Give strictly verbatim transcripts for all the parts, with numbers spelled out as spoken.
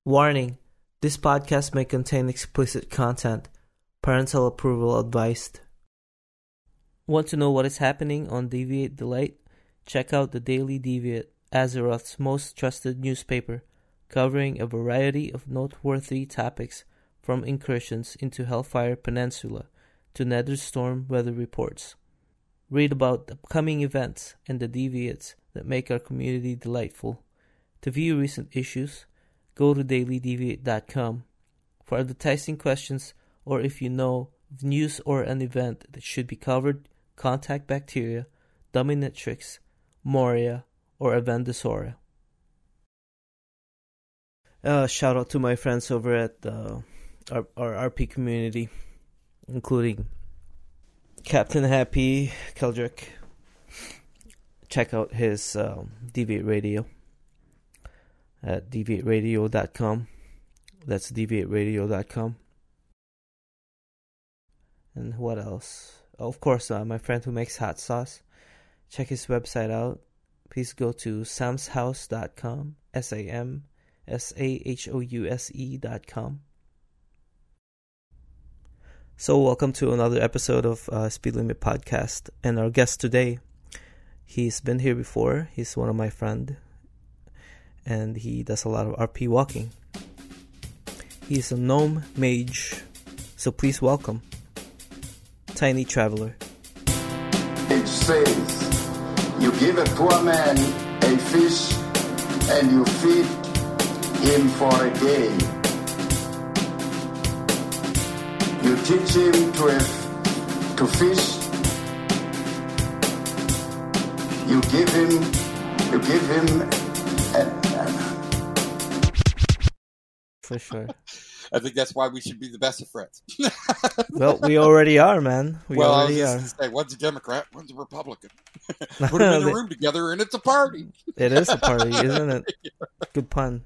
Warning: this podcast may contain explicit content. Parental approval advised. Want to know what is happening on Deviate Delight? Check out the Daily Deviate, Azeroth's most trusted newspaper, covering a variety of noteworthy topics from incursions into Hellfire Peninsula to Netherstorm weather reports. Read about upcoming events and the deviates that make our community delightful. To view recent issues, go to daily deviate dot com. For advertising questions, or if you know of news or an event that should be covered, contact Bacteria, Dominatrix, Moria, or Avendosora. Uh, shout out to my friends over at uh, our, our R P community, including Captain Happy Keldrick. Check out his um, Deviate Radio at deviate radio dot com. That's deviate radio dot com. And what else? Oh, of course, uh, my friend who makes hot sauce. Check his website out. Please go to sams house dot com. S A M S A H O U S E dot com. So welcome to another episode of uh, Speed Limit Podcast. And our guest today, he's been here before. He's one of my friends. And he does a lot of R P walking. He's a gnome mage. So please welcome Tiny Traveler. It says, you give a poor man a fish and you feed him for a day. You teach him to, have, to fish. You give him, you give him a, For sure. I think that's why we should be the best of friends. Well, we already are, man. We well, already I was are. just gonna say, one's a Democrat, one's a Republican. Put them in a room together, and it's a party. It is a party, isn't it? Good pun.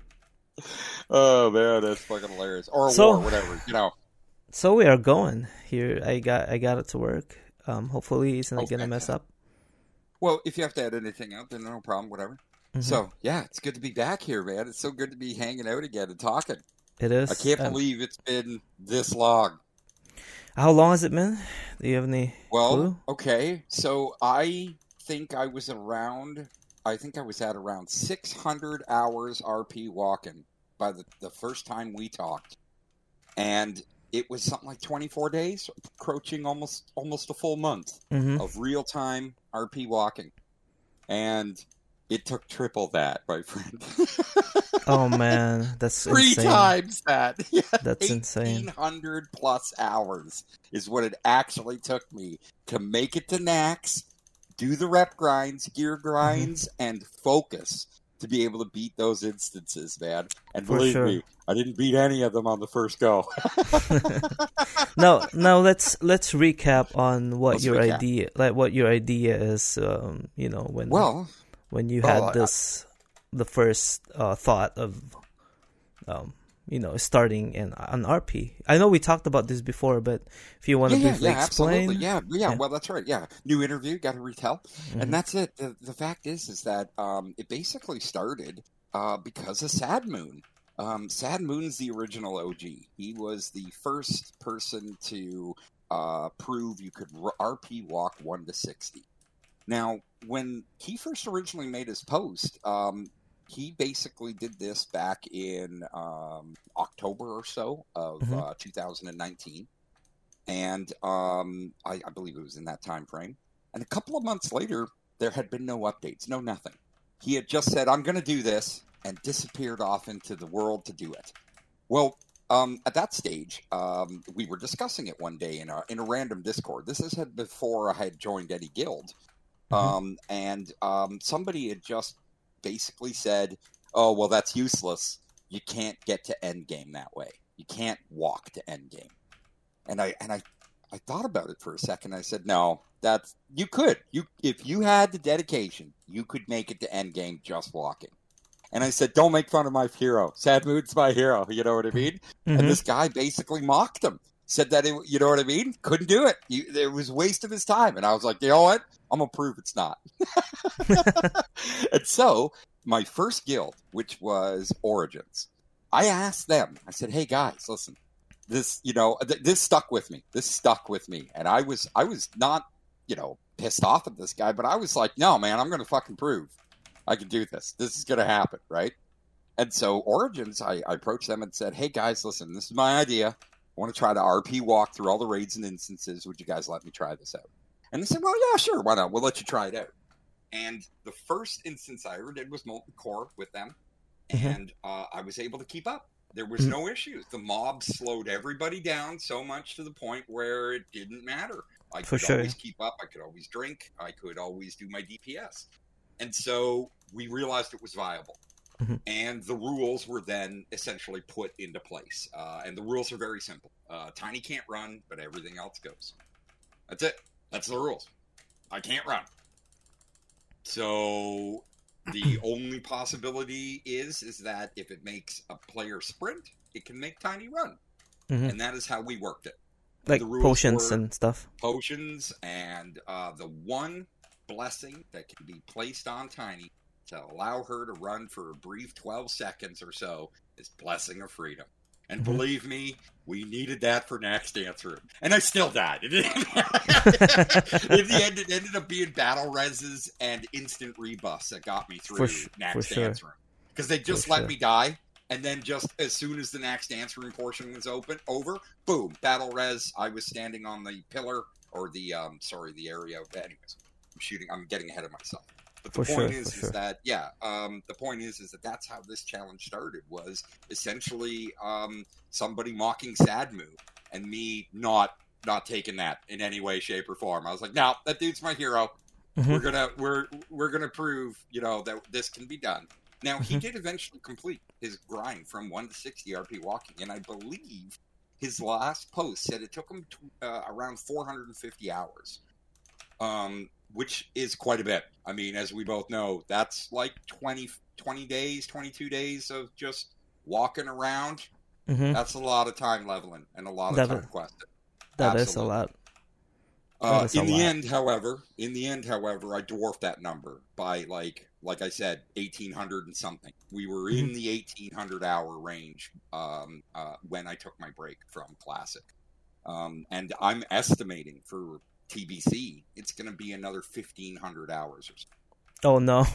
Oh man, that's fucking hilarious. Or a So- war, whatever. You know. So we are going here. I got I got it to work. Um, hopefully it's not Oh, gonna mess up. Well, if you have to add anything out, then no problem. Whatever. Mhm. So yeah, it's good to be back here, man. It's so good to be hanging out again and talking. It is. I can't um, believe it's been this long. How long has it been? Do you have any Well, clue? okay. So I think I was around, I think I was at around six hundred hours R P walking by the, the first time we talked. And it was something like twenty-four days, approaching almost almost a full month Mm-hmm. of real-time R P walking. And it took triple that, my friend. Oh man, that's Three insane. times that. Yeah, That's insane. eighteen hundred plus hours is what it actually took me to make it to Nax, do the rep grinds, gear grinds, Mm-hmm. and focus to be able to beat those instances, man. And For believe sure. me, I didn't beat any of them on the first go. Now, now let's let's recap on what Let's your recap. idea, like what your idea is. Um, you know, when Well, when you well, had this, the first uh, thought of, um, you know, starting an an R P. I know we talked about this before, but if you want yeah, to yeah, briefly yeah, explain, absolutely. Yeah, yeah, Yeah. well, that's right. Yeah. New interview, got to retell. Mhm. And that's it. The, the fact is, is that um, it basically started uh, because of Sad Moon. Um, Sad Moon's the original O G. He was the first person to uh, prove you could r- R P walk one to sixty. Now, when he first originally made his post, um, he basically did this back in um, October or so of Mhm. uh, two thousand nineteen. And um, I, I believe it was in that time frame. And a couple of months later, there had been no updates, no nothing. He had just said, I'm going to do this, and disappeared off into the world to do it. Well, um, at that stage, um, we were discussing it one day in a, in a random Discord. This is had before I had joined any guild. Mhm. Um, and um, somebody had just basically said, oh, well, that's useless. You can't get to endgame that way. You can't walk to endgame. And I and I, I thought about it for a second. I said, no, that's you could. You if you had the dedication, you could make it to endgame just walking. And I said, don't make fun of my hero. Sad Moon's my hero. You know what I mean? Mhm. And this guy basically mocked him. Said that, it, you know what I mean? Couldn't do it. You, it was a waste of his time. And I was like, you know what? I'm going to prove it's not. And so my first guild, which was Origins, I asked them, I said, hey guys, listen, this, you know, th- this stuck with me. This stuck with me. And I was, I was not, you know, pissed off at this guy, but I was like, no, man, I'm going to fucking prove I can do this. This is going to happen, right? And so Origins, I, I approached them and said, hey guys, listen, this is my idea. I want to try to R P walk through all the raids and instances. Would you guys let me try this out? And they said, well, yeah, sure. Why not? We'll let you try it out. And the first instance I ever did was Molten Core with them. Mm-hmm. And uh, I was able to keep up. There was mm-hmm. no issues. The mob slowed everybody down so much to the point where it didn't matter. I could For sure. always keep up. I could always drink. I could always do my D P S. And so we realized it was viable. Mm-hmm. And the rules were then essentially put into place. Uh, and the rules are very simple. Uh, Tiny can't run, but everything else goes. That's it. That's the rules. I can't run. So the only possibility is is that if it makes a player sprint, it can make Tiny run. Mm-hmm. And that is how we worked it. Like potions and stuff. Potions, and uh, the one blessing that can be placed on Tiny to allow her to run for a brief twelve seconds or so is Blessing of Freedom. And mm-hmm. believe me, we needed that for Nax Dance Room. And I still died. In the end, it ended up being battle reses and instant rebuffs that got me through sh- Nax Dance sure. Room. Because they just for let sure. me die, and then just as soon as the Nax Dance Room portion was open over, boom, battle res. I was standing on the pillar, or the, um, sorry, the area. Anyways, I'm shooting, I'm getting ahead of myself. But the for point sure, is, sure. is that, yeah, um, the point is, is that that's how this challenge started, was essentially um, somebody mocking Sadmu and me not not taking that in any way, shape, or form. I was like, no, that dude's my hero. Mm-hmm. We're gonna we're we're gonna prove, you know, that this can be done. Now, he mm-hmm. did eventually complete his grind from one to sixty R P walking, and I believe his last post said it took him to, uh, around four hundred fifty hours. Um. Which is quite a bit. I mean, as we both know, that's like twenty, twenty days, twenty-two days of just walking around. Mm-hmm. That's a lot of time leveling and a lot of that time is, questing. That Absolutely. is a lot. That uh, is in a the lot. end, however, in the end, however, I dwarfed that number by like, like I said, eighteen hundred and something. We were mm-hmm. in the eighteen hundred hour range um, uh, when I took my break from Classic. Um, and I'm estimating for T B C, it's going to be another fifteen hundred hours or so. Oh, no.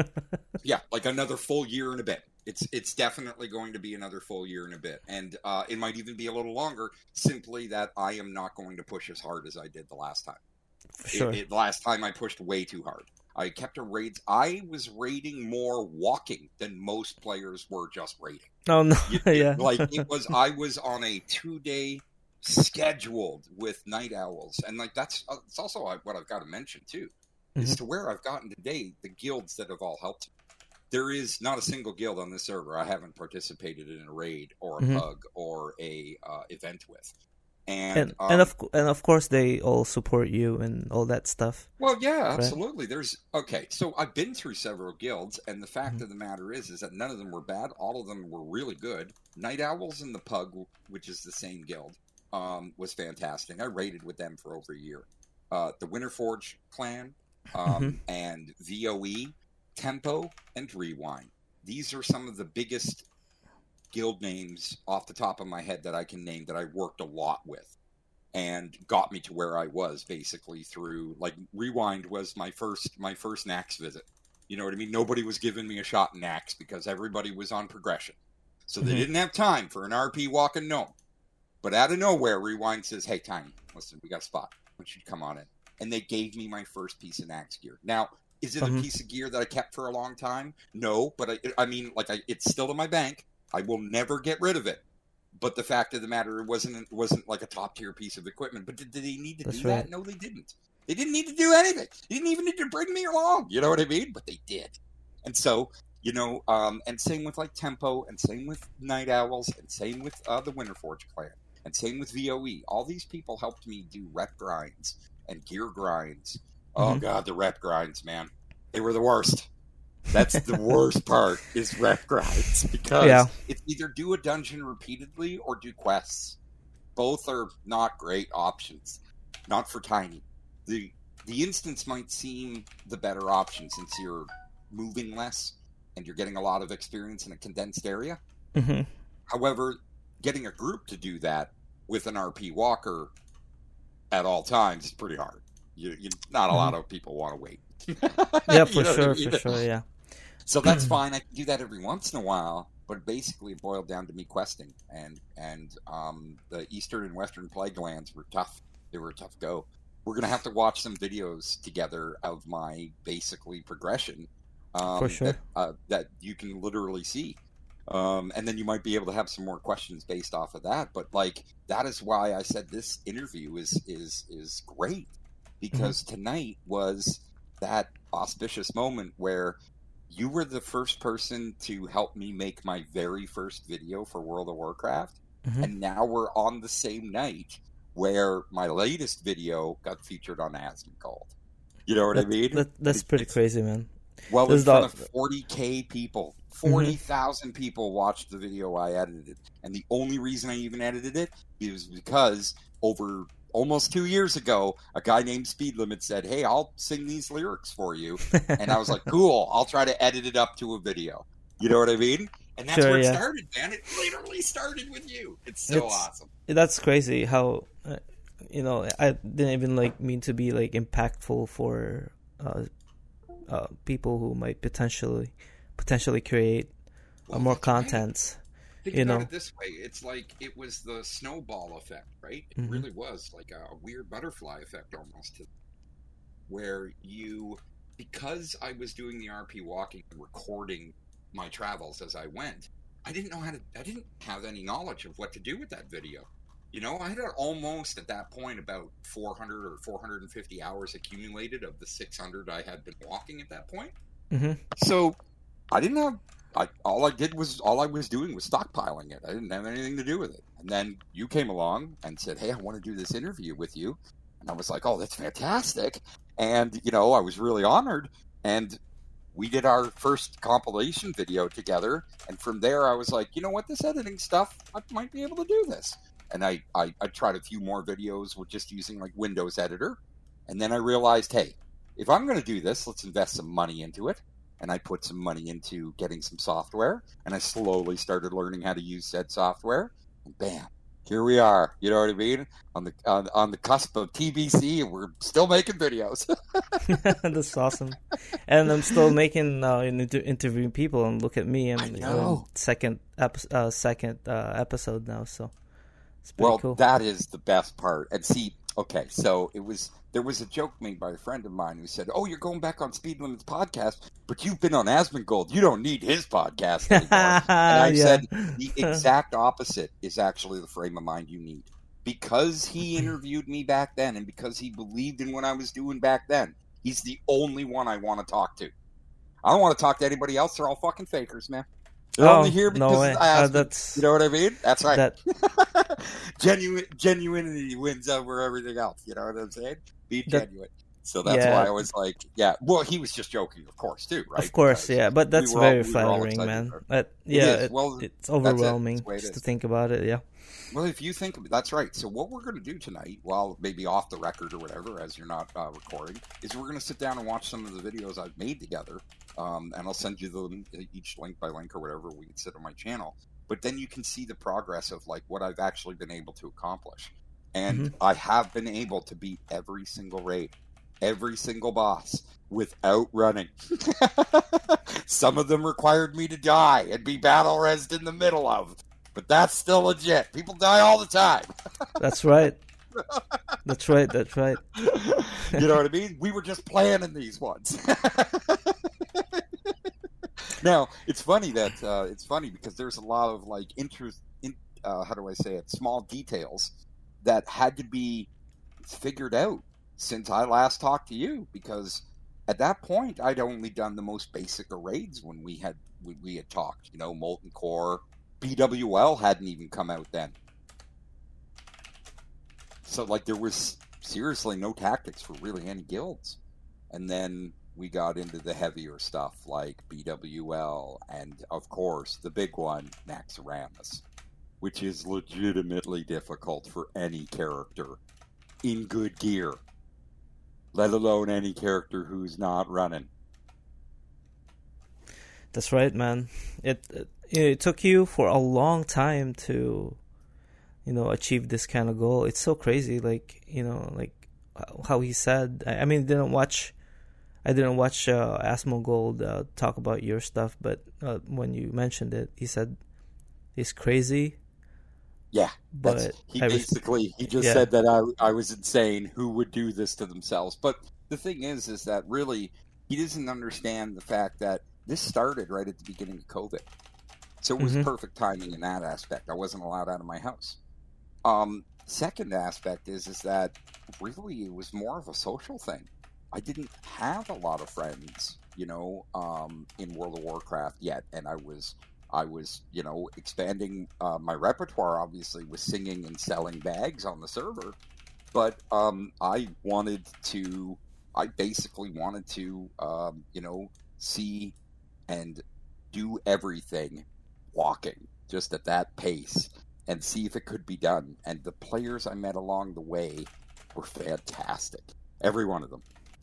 Yeah, like another full year and a bit. It's it's definitely going to be another full year and a bit. And uh, it might even be a little longer, simply that I am not going to push as hard as I did the last time. Sure. It, it, last time I pushed way too hard. I kept a raids. I was raiding more walking than most players were just raiding. Oh, no. You, yeah. Like, it was, I was on a two-day scheduled with Night Owls, and like that's uh, it's also what I've got to mention too, mm-hmm. is to where I've gotten today, the guilds that have all helped. There is not a single guild on this server I haven't participated in a raid or a mm-hmm. pug or a uh, event with, and and, um, and of and of course they all support you and all that stuff. Well, yeah, absolutely. Right? There's okay, so I've been through several guilds, and the fact mm-hmm. of the matter is, is that none of them were bad. All of them were really good. Night Owls and the pug, which is the same guild, Um, was fantastic. I raided with them for over a year. Uh, the Winterforge clan, um, mm-hmm. and V O E, Tempo, and Rewind. These are some of the biggest guild names off the top of my head that I can name that I worked a lot with and got me to where I was basically through, like, Rewind was my first my first Nax visit. You know what I mean? Nobody was giving me a shot in Nax because everybody was on progression. So they mm-hmm. didn't have time for an R P walking gnome. But out of nowhere, Rewind says, hey, Tiny, listen, we got a spot. Why don't you come on in? And they gave me my first piece of Nax gear. Now, is it mm-hmm. a piece of gear that I kept for a long time? No, but I, I mean, like, I, it's still in my bank. I will never get rid of it. But the fact of the matter, it wasn't, it wasn't like a top-tier piece of equipment. But did, did they need to That's do right. that? No, they didn't. They didn't need to do anything. They didn't even need to bring me along. You know what I mean? But they did. And so, you know, um, and same with, like, Tempo, and same with Night Owls, and same with uh, the Winterforge clan. And same with V O E. All these people helped me do rep grinds and gear grinds. Oh, mm-hmm. God, the rep grinds, man. They were the worst. That's the worst part, is rep grinds. Because yeah. it's either do a dungeon repeatedly or do quests. Both are not great options. Not for Tiny. The the instance might seem the better option since you're moving less and you're getting a lot of experience in a condensed area. Mm-hmm. However, getting a group to do that with an R P Walker at all times is pretty hard. You, you not a lot of people want to wait. Yeah, for You know what sure, I mean? for sure, yeah. So that's fine. I can do that every once in a while, but basically it boiled down to me questing, and and um, the Eastern and Western Plague Lands were tough. They were a tough go. We're gonna have to watch some videos together of my basically progression. Um, For sure. That, uh, that you can literally see. Um, and then you might be able to have some more questions based off of that. But like that is why I said this interview is is is great, because mm-hmm. tonight was that auspicious moment where you were the first person to help me make my very first video for World of Warcraft, mm-hmm. and now we're on the same night where my latest video got featured on Asmongold. You know what that, I mean? That, that's pretty it's, crazy, man. Well, in front of forty K people, forty thousand mm-hmm. people watched the video I edited. And the only reason I even edited it is because over almost two years ago, a guy named Speed Limit said, hey, I'll sing these lyrics for you. And I was like, cool, I'll try to edit it up to a video. You know what I mean? And that's sure, where it yeah. started, man. It literally started with you. It's so it's, awesome. That's crazy how, uh, you know, I didn't even like mean to be like impactful for uh, uh, people who might potentially potentially create well, uh, more contents. Right. Think you about know, it this way: it's like it was the snowball effect, right? It mm-hmm. really was like a weird butterfly effect almost, where you, because I was doing the R P walking and recording my travels as I went, I didn't know how to. I didn't have any knowledge of what to do with that video. You know, I had almost at that point about four hundred or four hundred fifty hours accumulated of the six hundred I had been walking at that point. Mm-hmm. So I didn't have, I, all I did was, all I was doing was stockpiling it. I didn't have anything to do with it. And then you came along and said, hey, I want to do this interview with you. And I was like, oh, that's fantastic. And, you know, I was really honored. And we did our first compilation video together. And from there, I was like, you know what, this editing stuff, I might be able to do this. And I, I, I tried a few more videos with just using like Windows Editor. And then I realized, hey, if I'm going to do this, let's invest some money into it. And I put some money into getting some software. And I slowly started learning how to use said software. And bam, here we are. You know what I mean? On the on, on the cusp of T B C, and we're still making videos. That's awesome. And I'm still making uh, inter- interviewing people. And look at me, I'm I know. uh, second ep- uh, second uh, episode now. So. Well, cool. That is the best part. And see, okay, so it was there was a joke made by a friend of mine who said, "Oh, you're going back on Speed Limit's podcast, but you've been on Asmongold. You don't need his podcast anymore." And I yeah. said, the exact opposite is actually the frame of mind you need. Because he interviewed me back then, and because he believed in what I was doing back then, he's the only one I want to talk to. I don't want to talk to anybody else. They're all fucking fakers, man. They're oh, only here because no way. I asked uh, them. that's, You know what I mean? That's right. That... Genuine, genuinity wins over everything else. You know what I'm saying? Be that... genuine. So that's yeah. why I was like, yeah. Well, he was just joking, of course, too, right? Of course, because yeah. But that's we very all, we flattering, man. But, yeah, it it, well, it's overwhelming it. just it to think about it, yeah. Well, if you think that's right. So what we're going to do tonight, well, maybe off the record or whatever, as you're not uh, recording, is we're going to sit down and watch some of the videos I've made together, um, and I'll send you them each link by link or whatever we can sit on my channel. But then you can see the progress of like what I've actually been able to accomplish, and mm-hmm. I have been able to beat every single raid, every single boss without running. Some of them required me to die and be battle resed in the middle of. But that's still legit. People die all the time. That's right. That's right. That's right. You know what I mean? We were just planning these ones. Now, it's funny that uh, it's funny because there's a lot of like interest. In, uh, how do I say it? Small details that had to be figured out since I last talked to you. Because at that point, I'd only done the most basic of raids when we had we, we had talked. You know, Molten Core. B W L hadn't even come out then. So, like, there was seriously no tactics for really any guilds. And then we got into the heavier stuff like B W L and, of course, the big one, Naxxramas, which is legitimately difficult for any character in good gear, let alone any character who's not running. That's right, man. It, it it took you for a long time to, you know, achieve this kind of goal. It's so crazy. Like, you know, like how he said, I mean, didn't watch, I didn't watch uh, Asmongold uh, talk about your stuff, but uh, when you mentioned it, he said he's crazy. Yeah, but he I basically was, he just yeah. said that I I was insane. Who would do this to themselves? But the thing is, is that really he doesn't understand the fact that this started right at the beginning of COVID, so it was Mm-hmm. perfect timing in that aspect. I wasn't allowed out of my house. Um, second aspect is is that really it was more of a social thing. I didn't have a lot of friends, you know, um, in World of Warcraft yet, and I was. I was, you know, expanding uh, my repertoire, obviously, with singing and selling bags on the server. But um, I wanted to, I basically wanted to, um, you know, see and do everything walking, just at that pace, and see if it could be done. And the players I met along the way were fantastic. Every one of them.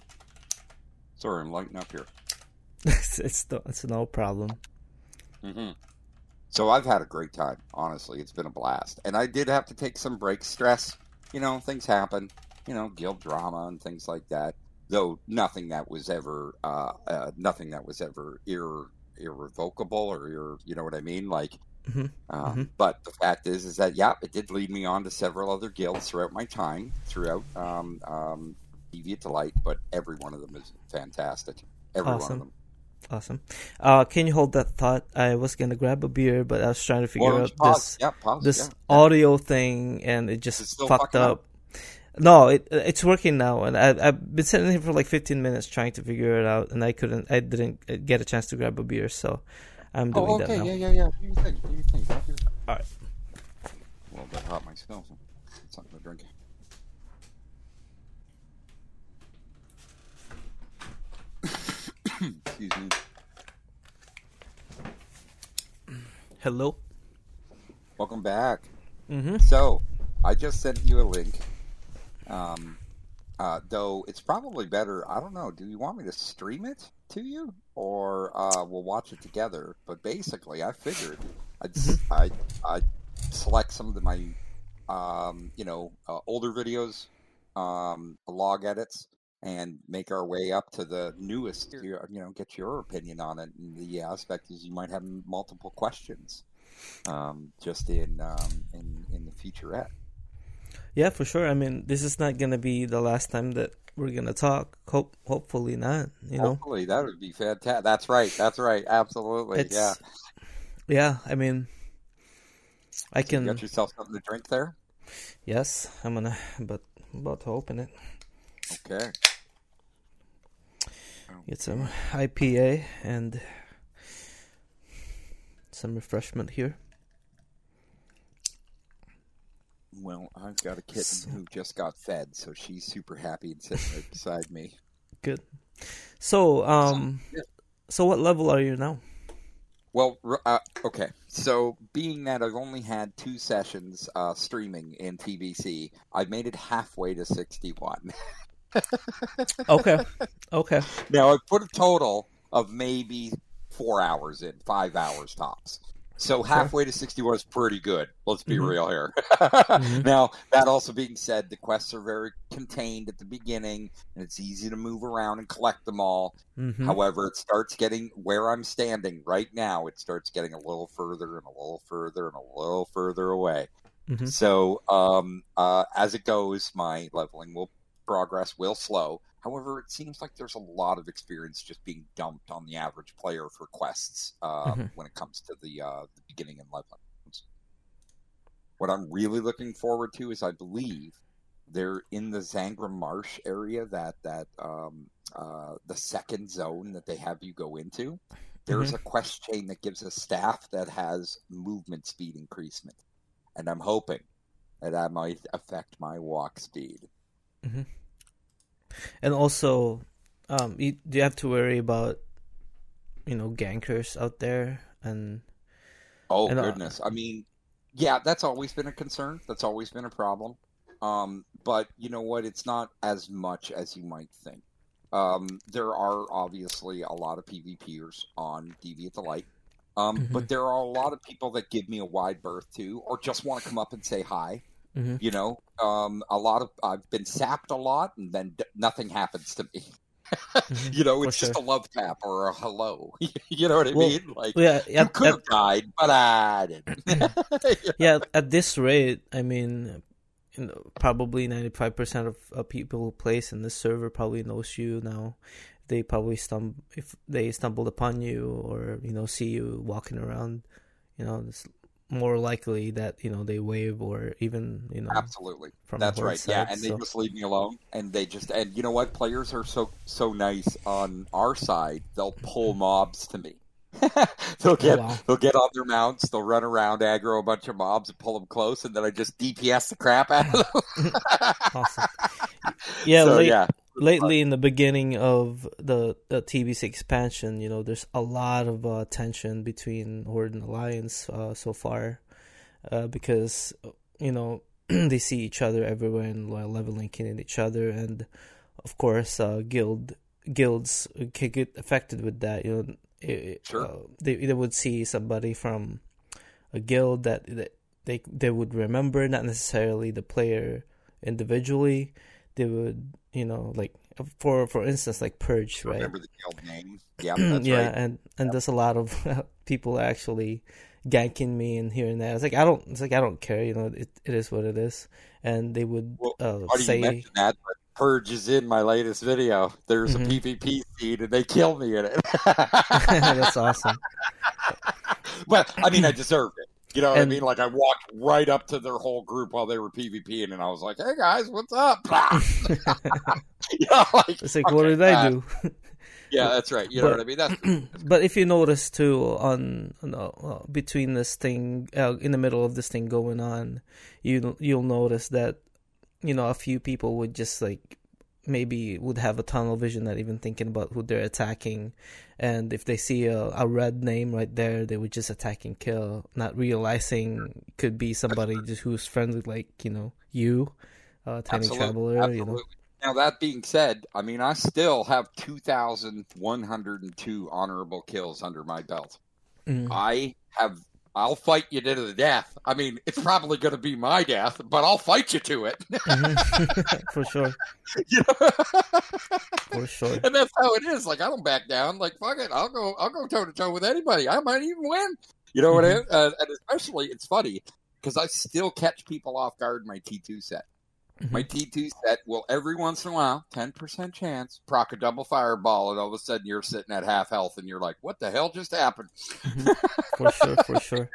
Sorry, I'm lighting up here. it's, it's, no, it's no problem. Mm-hmm. So I've had a great time, honestly. It's been a blast. And I did have to take some breaks. Stress, you know, things happen, you know, guild drama and things like that. Though nothing that was ever, uh, uh, nothing that was ever ir- irrevocable or, ir- you know what I mean? Like, Mm-hmm. um, Mm-hmm. but the fact is, is that, yeah, it did lead me on to several other guilds throughout my time, throughout um, um, Deviant Delight, but every one of them is fantastic. Every Awesome. one of them. Awesome. Uh, can you hold that thought? I was gonna grab a beer, but I was trying to figure Well, out pause. this Yeah, pause. this yeah, audio thing, and it Is it just still fucked fucking up. up? No, it it's working now, and I I've been sitting here for like fifteen minutes trying to figure it out, and I couldn't. I didn't get a chance to grab a beer, so I'm doing Oh, that okay. now. Yeah, yeah, yeah. Do your thing. Do your thing. Do your thing. All right. A little bit hot myself. It's something to drink. Excuse me. Hello. Welcome back. Mm-hmm. So, I just sent you a link. Um, uh, though it's probably better. I don't know. Do you want me to stream it to you, or uh, we'll watch it together? But basically, I figured I'd Mm-hmm. I I select some of the, my um, you know uh, older videos, um, log edits, and make our way up to the newest. You know, get your opinion on it. And the aspect is you might have multiple questions, um, just in um, in in the featurette. Yeah, for sure. I mean, this is not gonna be the last time that we're gonna talk. Hope, hopefully not. You know. Hopefully, that would be fantastic. That's right. That's right. Absolutely. It's Yeah. yeah. I mean, I So you can. got yourself something to drink there? Yes, I'm gonna. But I'm about to open it. Okay. Get some I P A and some refreshment here. Well, I've got a kitten who just got fed, so she's super happy and sitting right beside me. Good. So, um, Yeah. so what level are you now? Well, r- uh, okay. So, being that I've only had two sessions uh, streaming in T B C, I've made it halfway to sixty-one. Okay. Okay. Now, I've put a total of maybe four hours in, five hours tops. So halfway to sixty-one is pretty good. Let's be Mhm. real here. Mhm. Now, that also being said, the quests are very contained at the beginning, and it's easy to move around and collect them all. Mhm. However, it starts getting where I'm standing right now. It starts getting a little further and a little further and a little further away. Mhm. So, um, uh, as it goes, my leveling will progress will slow. However, it seems like there's a lot of experience just being dumped on the average player for quests uh, Mhm. when it comes to the uh, the beginning and leveling. What I'm really looking forward to is, I believe they're in the Zangra Marsh area, that that um, uh, the second zone that they have you go into. There's Mhm. a quest chain that gives a staff that has movement speed increasement, and I'm hoping that that might affect my walk speed. Mhm. And also, um, you, do you have to worry about, you know, gankers out there and Oh, and uh, goodness. I mean, yeah, that's always been a concern. That's always been a problem. Um, but you know what? It's not as much as you might think. Um, there are obviously a lot of PvPers on Deviant Delight. Um, Mm-hmm. But there are a lot of people that give me a wide berth too, or just want to come up and say hi. Mm-hmm. You know, um, a lot of I've been sapped a lot, and then d- nothing happens to me. Mm-hmm. You know, For it's sure. just a love tap or a hello. You know what I Well, mean? Like, yeah, you at, could at, have died, but I didn't. You yeah, at this rate, I mean, you know, probably ninety-five percent of uh, people who place in this server probably knows you now. They probably stumble if they stumbled upon you or, you know, see you walking around, you know, it's more likely that, you know, they wave or even, you know, Absolutely. from That's the horde right. Yeah, side. and they So, just leave me alone. And they just and you know what? Players are so so nice on our side. They'll pull mobs to me. they'll oh get wow, they'll get on their mounts. They'll run around, aggro a bunch of mobs, and pull them close. And then I just D P S the crap out of them. awesome. Yeah, So late, yeah, lately in the beginning of the, the T B C expansion, you know, there's a lot of uh, tension between Horde and Alliance uh, so far, uh, because, you know, they see each other everywhere and uh, leveling in each other, and of course, uh, guild guilds can get affected with that. You know, it, Sure. uh, they they would see somebody from a guild that, that they they would remember, not necessarily the player individually. They would, you know, like for for instance, like Purge, right? remember the guild name. Yeah, that's yeah, right. and and there's a lot of people actually ganking me and here and there. It's like I don't, it's like I don't care, you know. It it is what it is, and they would Well, uh, why do you say, mention that? But Purge is in my latest video. There's Mhm. a PvP scene, and they kill me in it. "That's awesome." But I mean, I deserved it. You know what And- I mean? Like I walked right up to their whole group while they were PvPing, and I was like, "Hey guys, what's up?" You know, like, It's like, okay, what did I uh, do? Yeah, that's right. You know But- what I mean? That's But if you notice too, on you know, uh, between this thing, uh, in the middle of this thing going on, you you'll notice that, you know, a few people would just like maybe would have a tunnel vision, not even thinking about who they're attacking, and if they see a, a red name right there, they would just attack and kill, not realizing it could be somebody just who's friendly, like, you know, you, uh, tiny absolutely, traveler, absolutely. you know. Now that being said, I mean, I still have two thousand one hundred two honorable kills under my belt. Mm. I have. I'll fight you to the death. I mean, it's probably going to be my death, but I'll fight you to it. Mhm. For sure, You know? for sure. And that's how it is. Like I don't back down. Like fuck it, I'll go. I'll go toe to toe with anybody. I might even win. You know what I mean? Uh, and especially, it's funny because I still catch people off guard in my T two set. Mhm. My T two set will every once in a while, ten percent chance, proc a double fireball, and all of a sudden you're sitting at half health, and you're like, "What the hell just happened?" Mhm. For sure, for sure.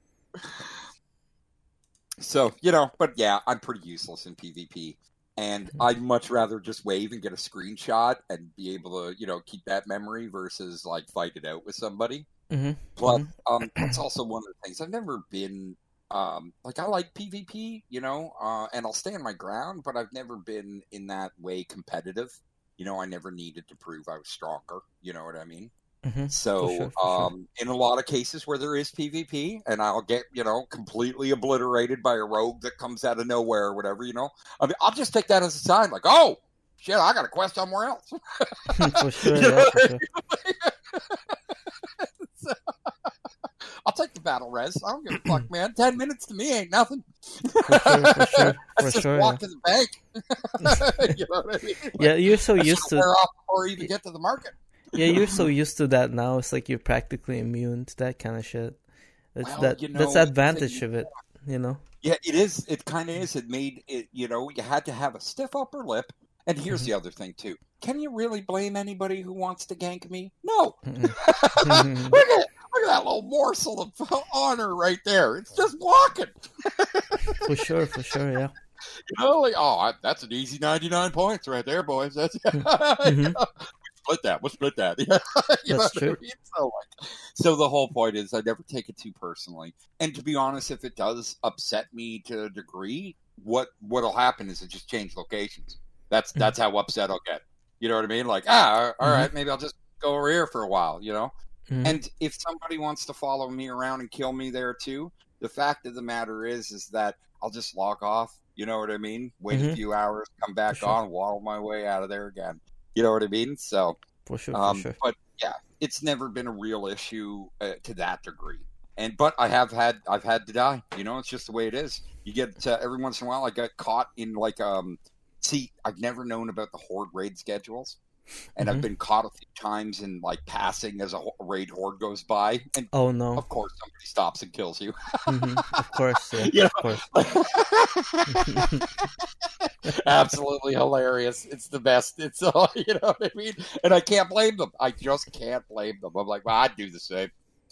So, you know, but yeah, I'm pretty useless in PvP. And I'd much rather just wave and get a screenshot and be able to, you know, keep that memory versus like fight it out with somebody. Mm-hmm. Plus, um, that's also one of the things. I've never been, um, like, I like PvP, you know, uh, and I'll stand my ground, but I've never been in that way competitive. You know, I never needed to prove I was stronger. You know what I mean? Mm-hmm. So, For sure, for sure. um, in a lot of cases where there is PvP, and I'll get, you know, completely obliterated by a rogue that comes out of nowhere or whatever, you know, I mean, I'll just take that as a sign, like, oh, shit, I got a quest somewhere else. For sure, You know yeah, what for I sure. So, I'll take the battle res. I don't give a fuck, man. Ten minutes to me ain't nothing. For sure, for sure, I for just sure. walk Yeah. to the bank. You know what I mean? Like, Yeah, you're so this used will to. wear off before I even get to the market. Yeah, you're so used to that now. It's like you're practically immune to that kind of shit. That's Well, that. you that's know, the advantage of it, you know. Yeah, it is. It kind of is. It made it, you know, you had to have a stiff upper lip. And here's Mhm. the other thing, too. Can you really blame anybody who wants to gank me? No. Mhm. look, at, look at that little morsel of honor right there. It's just walking. For sure, for sure, yeah. You know, like, oh, I, that's an easy ninety-nine points right there, boys. That's Mhm. you know, split that. We'll split that. Yeah, you That's know true. what I mean? So, like, so the whole point is, I never take it too personally. And to be honest, if it does upset me to a degree, what what'll happen is it just change locations. That's Mhm. that's how upset I'll get. You know what I mean? Like, ah, all Mhm. right, maybe I'll just go over here for a while. You know. Mhm. And if somebody wants to follow me around and kill me there too, the fact of the matter is, is that I'll just log off. You know what I mean? Wait Mhm. a few hours, come back For sure. on, waddle my way out of there again. You know what I mean? So, For sure, for um, sure. but yeah, it's never been a real issue uh, to that degree. And but I have had I've had to die. You know, it's just the way it is. You get uh, every once in a while. I got caught in like um. See, I've never known about the horde raid schedules, and mm-hmm. I've been caught a few times in like passing as a raid horde goes by. And oh no! Of course, somebody stops and kills you. mm-hmm. Of course, yeah. You know? Of course. Absolutely hilarious. It's the best. It's all, you know what I mean. And I can't blame them. I just can't blame them. I'm like, well, I'd do the same.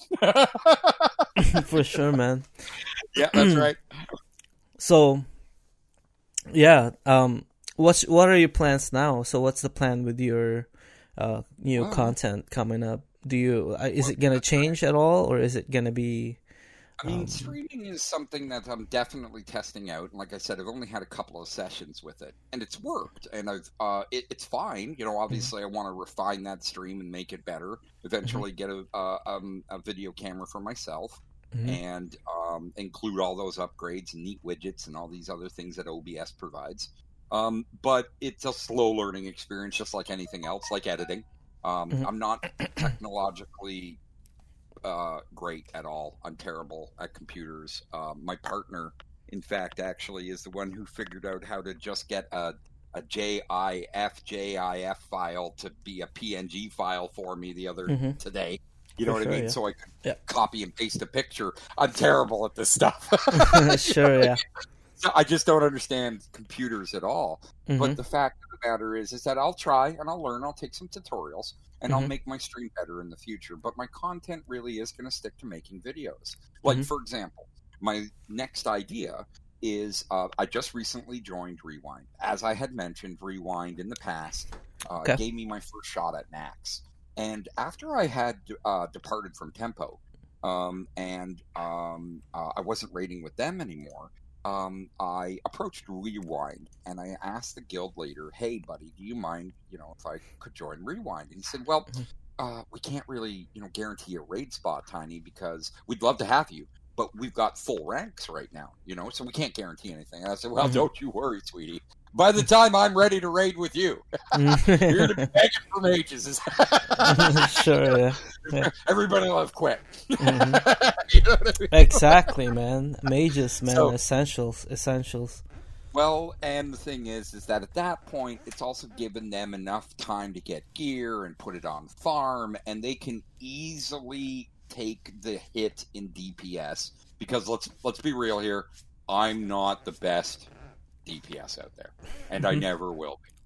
For sure, man. Yeah, that's right. So, yeah. Um, what's what are your plans now? So, what's the plan with your uh, new oh. content coming up? Do you uh, is it gonna change at all, or is it gonna be? I mean, um, streaming is something that I'm definitely testing out. And like I said, I've only had a couple of sessions with it, and it's worked. And I've uh, it, it's fine. You know, obviously, mm-hmm. I want to refine that stream and make it better. Eventually, mm-hmm. get a uh, um, a video camera for myself, mm-hmm. and um, include all those upgrades and neat widgets and all these other things that O B S provides. Um, but it's a slow learning experience, just like anything else, like editing. Um, mm-hmm. I'm not technologically uh, great at all. I'm terrible at computers. Um, my partner, in fact, actually is the one who figured out how to just get a, a GIF, GIF file to be a P N G file for me the other mm-hmm. today. You know for what sure, I mean? Yeah. So I could yeah. copy and paste a picture. I'm terrible at this stuff. Sure, yeah. I just don't understand computers at all. Mm-hmm. But the fact of the matter is, is that I'll try and I'll learn. I'll take some tutorials and mm-hmm. I'll make my stream better in the future. But my content really is going to stick to making videos. Like, mm-hmm. for example, my next idea is uh, I just recently joined Rewind. As I had mentioned, Rewind in the past uh, okay. gave me my first shot at Max. And after I had uh, departed from Tempo um, and um, uh, I wasn't raiding with them anymore, Um, I approached Rewind and I asked the guild leader, "Hey, buddy, do you mind, you know, if I could join Rewind?" And he said, "Well, uh, we can't really, you know, guarantee a raid spot, Tiny, because we'd love to have you, but we've got full ranks right now, you know, so we can't guarantee anything." And I said, "Well, mm-hmm. don't you worry, sweetie. By the time I'm ready to raid with you, you're going to be begging for mages." Sure, yeah. yeah. Everybody will have quit. Mm-hmm. You know what I mean? Exactly, man. Mages, man. So, essentials. Essentials. Well, and the thing is, is that at that point, it's also given them enough time to get gear and put it on farm, and they can easily take the hit in D P S. Because let's let's be real here, I'm not the best D P S out there, and I never will be.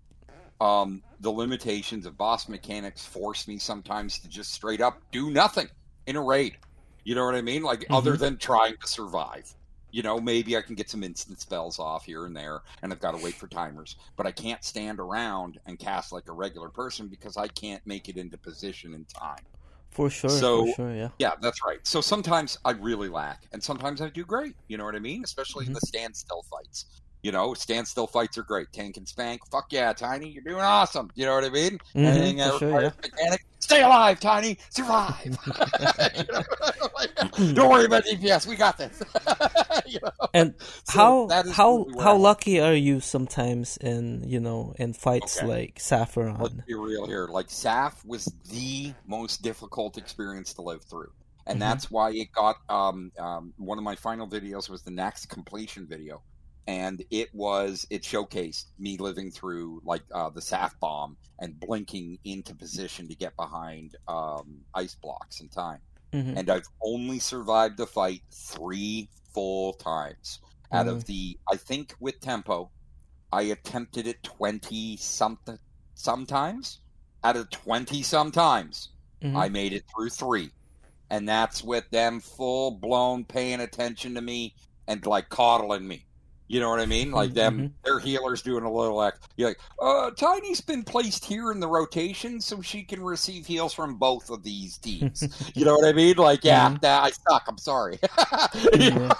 Um, the limitations of boss mechanics force me sometimes to just straight up do nothing in a raid. You know what I mean? Like, mm-hmm. other than trying to survive. You know, maybe I can get some instant spells off here and there, and I've got to wait for timers. But I can't stand around and cast like a regular person because I can't make it into position in time. For sure, so, for sure, yeah. Yeah, that's right. So sometimes I really lack, and sometimes I do great. You know what I mean? Especially mm-hmm. in the standstill fights. You know, standstill fights are great. Tank and spank, fuck yeah, Tiny, you're doing awesome. You know what I mean? Mm-hmm, Anything uh, sure, yeah. mechanic, stay alive, Tiny, survive. You know? Like, don't worry about D P S, we got this. You know? And so how how really how lucky are you sometimes in you know in fights okay. like Saffron? Let's be real here. Like Saf was the most difficult experience to live through. And mm-hmm. that's why it got um, um, one of my final videos was the next completion video. And it was, it showcased me living through like uh, the S A F bomb and blinking into position to get behind um, ice blocks in time. Mm-hmm. And I've only survived the fight three full times. Mm-hmm. Out of the, I think with Tempo, I attempted it twenty something, sometimes. Out of twenty sometimes, mm-hmm. I made it through three. And that's with them full blown paying attention to me and like coddling me. You know what I mean? Like them, mm-hmm. their healers doing a little like, you're like, uh, Tiny's been placed here in the rotation so she can receive heals from both of these teams. You know what I mean? Like, yeah, mm-hmm. nah, I suck. I'm sorry. You know?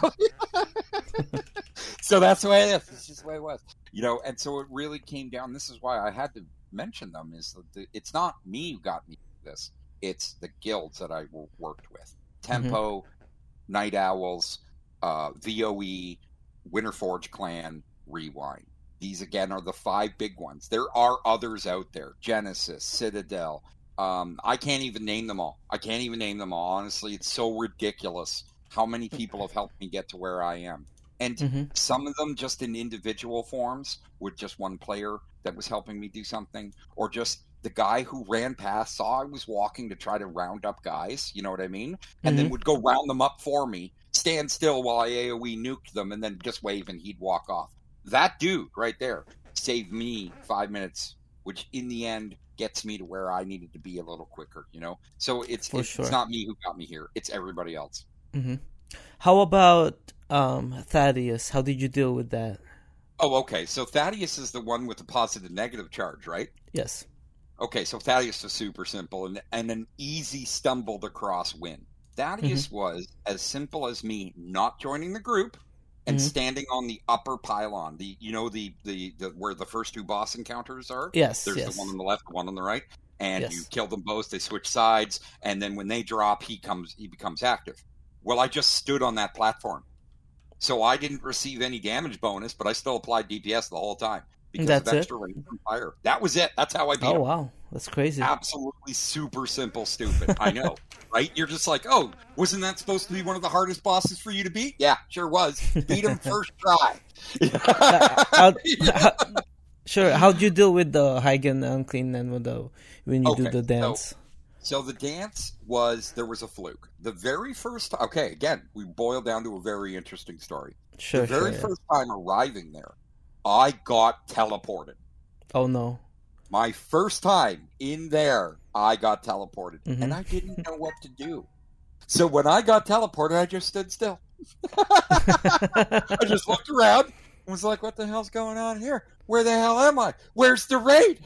So that's the way it is. It's just the way it was. You know, and so it really came down. This is why I had to mention them. Is that the, it's not me who got me this. It's the guilds that I worked with. Tempo, mm-hmm. Night Owls, uh, V O E, Winterforge Clan, Rewind. These, again, are the five big ones. There are others out there. Genesis, Citadel, Um, I can't even name them all. I can't even name them all. Honestly, it's so ridiculous how many people have helped me get to where I am. And mm-hmm. some of them just in individual forms with just one player that was helping me do something, or just the guy who ran past, saw I was walking to try to round up guys, you know what I mean? And mm-hmm. then would go round them up for me, stand still while I AoE nuked them, and then just wave and he'd walk off. That dude right there saved me five minutes, which in the end gets me to where I needed to be a little quicker, you know? So it's it's, sure. it's not me who got me here. It's everybody else. Mm-hmm. How about um, Thaddeus? How did you deal with that? Oh, okay. So Thaddeus is the one with the positive negative charge, right? Yes. Okay, so Thaddeus was super simple and, and an easy stumbled across win. Thaddeus mm-hmm. was as simple as me not joining the group and mm-hmm. standing on the upper pylon. The you know the, the, the where the first two boss encounters are? Yes. There's yes. the one on the left, the one on the right. And yes. you kill them both, they switch sides, and then when they drop, he comes he becomes active. Well, I just stood on that platform. So I didn't receive any damage bonus, but I still applied D P S the whole time because That's of extra it? range from fire. That was it. That's how I beat Oh, him. wow. That's crazy. Absolutely super simple, stupid. I know, right? You're just like, oh, wasn't that supposed to be one of the hardest bosses for you to beat? Yeah, sure was. Beat him first try. how, how, sure. How'd you deal with the Heigen unclean and with the, when you okay, do the dance? So, So the dance was, there was a fluke. The very first, okay, again, we boil down to a very interesting story. Sure, The very sure, first yeah. time arriving there, I got teleported. Oh, no. My first time in there, I got teleported. Mm-hmm. And I didn't know what to do. So when I got teleported, I just stood still. I just looked around and was like, what the hell's going on here? Where the hell am I? Where's the raid?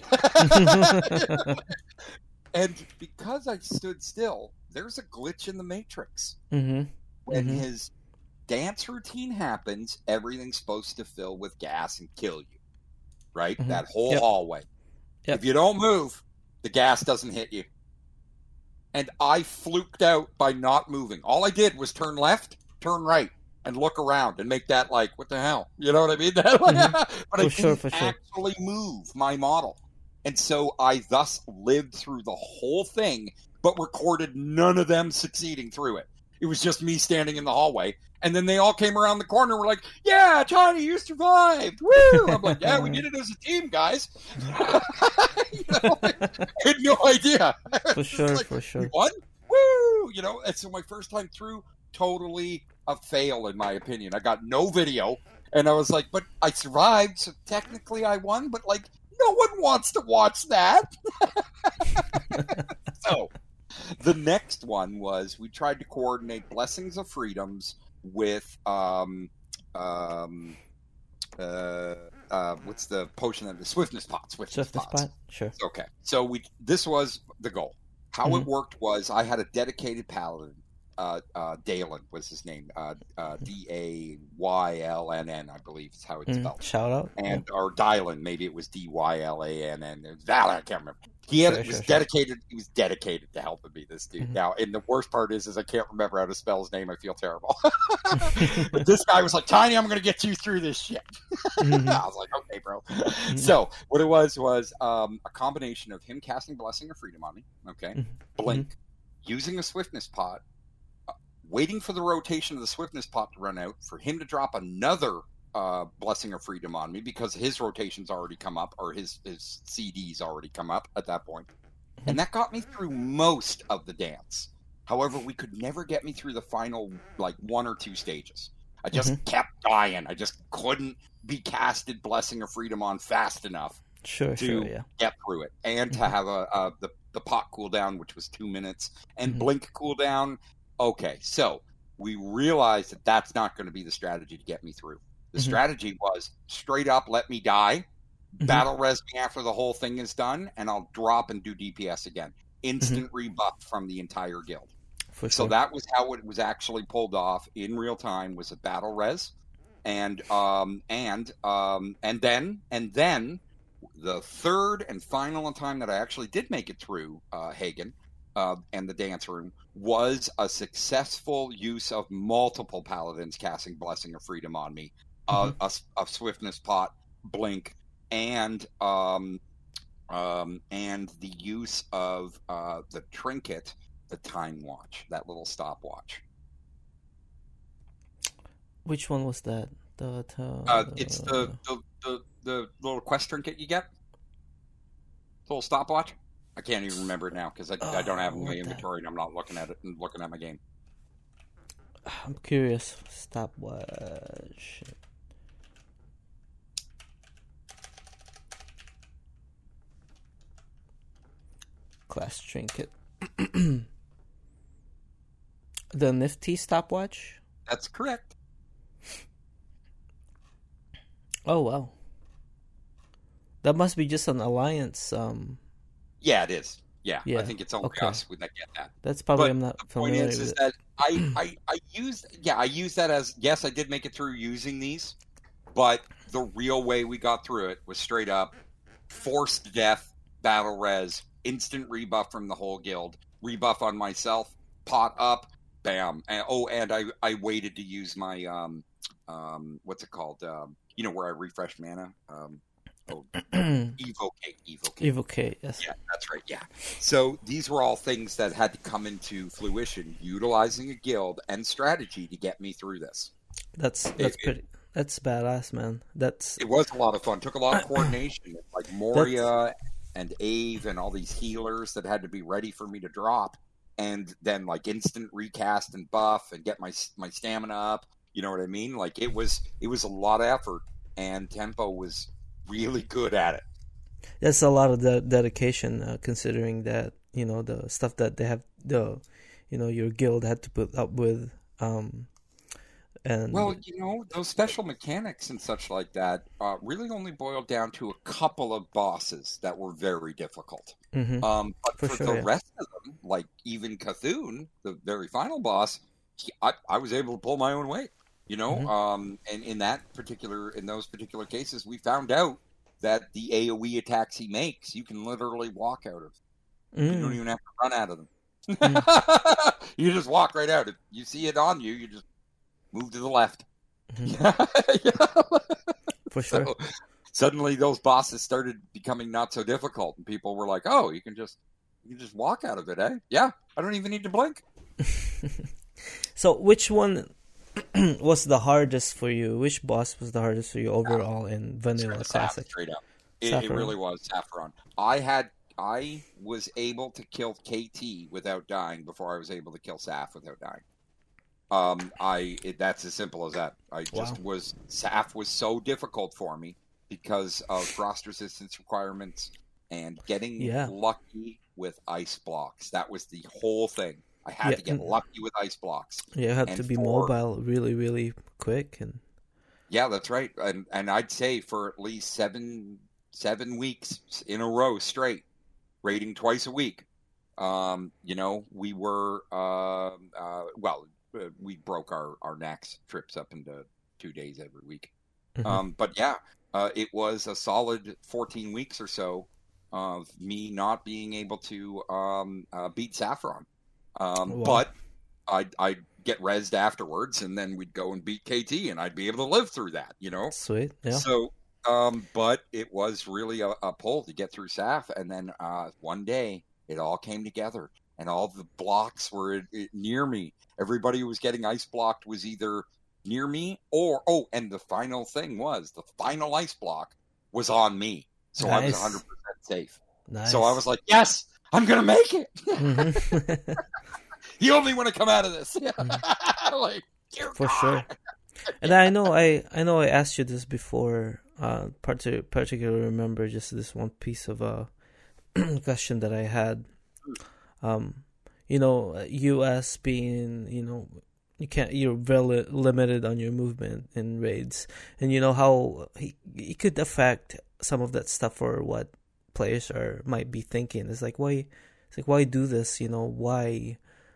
And because I stood still, there's a glitch in the Matrix. Mm-hmm. When mm-hmm. his dance routine happens, everything's supposed to fill with gas and kill you. Right? Mm-hmm. That whole yep. hallway. Yep. If you don't move, the gas doesn't hit you. And I fluked out by not moving. All I did was turn left, turn right, and look around and make that like, what the hell? You know what I mean? Mm-hmm. But for I sure, didn't for sure. actually move my model. And so I thus lived through the whole thing, but recorded none of them succeeding through it. It was just me standing in the hallway. And then they all came around the corner and were like, yeah, Johnny, you survived. Woo! I'm like, yeah, we did it as a team, guys. You know, I had no idea. For sure, like, for sure. Won? Woo! You know, and so my first time through, totally a fail, in my opinion. I got no video. And I was like, but I survived, so technically I won. But, like, no one wants to watch that. So, the next one was we tried to coordinate Blessings of Freedoms with um um uh uh what's the potion of the Swiftness Pot? Swiftness, Swiftness pots. Pot, sure. Okay, so we this was the goal. How mm-hmm. it worked was I had a dedicated paladin. Uh, uh, Dalen was his name. Uh, uh, D A Y L N N, I believe is how it's mm, spelled. Shout out. And yeah. or Dylan, maybe it was D Y L A N N. Valen, I can't remember. He had, sure, was sure, dedicated. Sure. He was dedicated to helping me. This dude. Mm-hmm. Now, and the worst part is, is I can't remember how to spell his name. I feel terrible. But this guy was like, "Tiny, I'm going to get you through this shit." Mm-hmm. I was like, "Okay, bro." Mm-hmm. So what it was was um, a combination of him casting Blessing of Freedom on me. Okay, mm-hmm. Blink, using a Swiftness Pot, uh, waiting for the rotation of the Swiftness Pot to run out, for him to drop another uh, Blessing of Freedom on me because his rotation's already come up, or his, his C D's already come up at that point. Mm-hmm. And that got me through most of the dance. However, we could never get me through the final, like, one or two stages. I just mm-hmm. kept dying. I just couldn't be casted Blessing of Freedom on fast enough sure, to sure, yeah. get through it. And mm-hmm. to have a, a the, the pot cooldown, which was two minutes, and mm-hmm. blink cooldown. Okay, so we realized that that's not going to be the strategy to get me through. The mm-hmm. strategy was straight up let me die, mm-hmm. battle res me after the whole thing is done, and I'll drop and do D P S again. Instant mm-hmm. rebuff from the entire guild. For so sure. that was how it was actually pulled off in real time, was a battle res. And um and um and then and then the third and final time that I actually did make it through uh Hagen uh and the dance room was a successful use of multiple paladins casting Blessing of Freedom on me. Uh, mm-hmm. a, a Swiftness Pot, Blink, and um, um, and the use of uh, the trinket, the time watch, that little stopwatch. Which one was that? The, the uh, it's the, the the the little quest trinket you get. The little stopwatch. I can't even remember it now because I, oh, I don't have my inventory and I'm not looking at it and looking at my game. I'm curious. Stopwatch. Class trinket. The nifty stopwatch? That's correct. Oh, wow. That must be just an alliance. Um... Yeah, it is. Yeah, yeah. I think it's only okay. us that get that. That's probably but I'm not the familiar point is, with is it. that I, I, I used yeah I used that as yes I did make it through using these, but the real way we got through it was straight up forced death, battle res, instant rebuff from the whole guild, rebuff on myself, pot up, bam. And, oh, and I I waited to use my um um what's it called um you know where I refresh mana um. Oh, evocate, evocate, evocate. Yes. Yeah, that's right. Yeah. So these were all things that had to come into fruition, utilizing a guild and strategy to get me through this. That's that's it, pretty. It, that's badass, man. That's. It was a lot of fun. Took a lot of coordination, like Moria and Ave and all these healers that had to be ready for me to drop, and then like instant recast and buff and get my my stamina up. You know what I mean? Like it was it was a lot of effort, and Tempo was really good at it. That's a lot of de- dedication, uh, considering that you know the stuff that they have, the you know your guild had to put up with, um, and well, you know those special mechanics and such like that uh, really only boiled down to a couple of bosses that were very difficult. Mm-hmm. Um, but for, for for sure, the yeah. rest of them, like even Cthulhu, the very final boss, he, I, I was able to pull my own weight. You know, mm-hmm. um, and in that particular, in those particular cases, we found out that the AoE attacks he makes, you can literally walk out of. Mm. You don't even have to run out of them. Mm. You just walk right out. If you see it on you, you just move to the left. Mm-hmm. Yeah. For sure. So, suddenly, those bosses started becoming not so difficult, and people were like, "Oh, you can just, you can just walk out of it, eh? Yeah, I don't even need to blink." So, which one was the hardest for you? Which boss was the hardest for you overall in Vanilla Classic? Straight up, it, it really was Saffron. I had, I was able to kill K T without dying before I was able to kill Saf without dying. Um, I it, that's as simple as that. I just Wow. was Saf was so difficult for me because of frost resistance requirements and getting Yeah. lucky with ice blocks. That was the whole thing. I had Yeah. to get lucky with ice blocks. You had And to be for- mobile really, really quick, and Yeah, that's right. And and I'd say for at least seven seven weeks in a row straight, raiding twice a week. Um, you know, we were uh, uh, well, uh, we broke our our necks trips up into two days every week. Mhm. Um, but yeah, uh, it was a solid fourteen weeks or so of me not being able to um, uh, beat Saffron. Um, Wow. But I'd, I'd get rezzed afterwards, and then we'd go and beat K T, and I'd be able to live through that, you know? sweet, yeah. So, um, but it was really a, a pull to get through S A F, and then uh, one day it all came together, and all the blocks were uh, near me. Everybody who was getting ice blocked was either near me or, oh, and the final thing was, the final ice block was on me. So I was Nice. one hundred percent safe. Nice. So I was like, yes, I'm going to make it. Mhm. You only want to come out of this. Like, dear For God. sure. And I know I I know I asked you this before. Uh, partic- particularly remember just this one piece of uh question that I had. Um, you know, U S being, you know, you can't, you're very limited on your movement in raids, and you know how he, it could affect some of that stuff for what players are might be thinking. It's like why, it's like why do this? You know, why,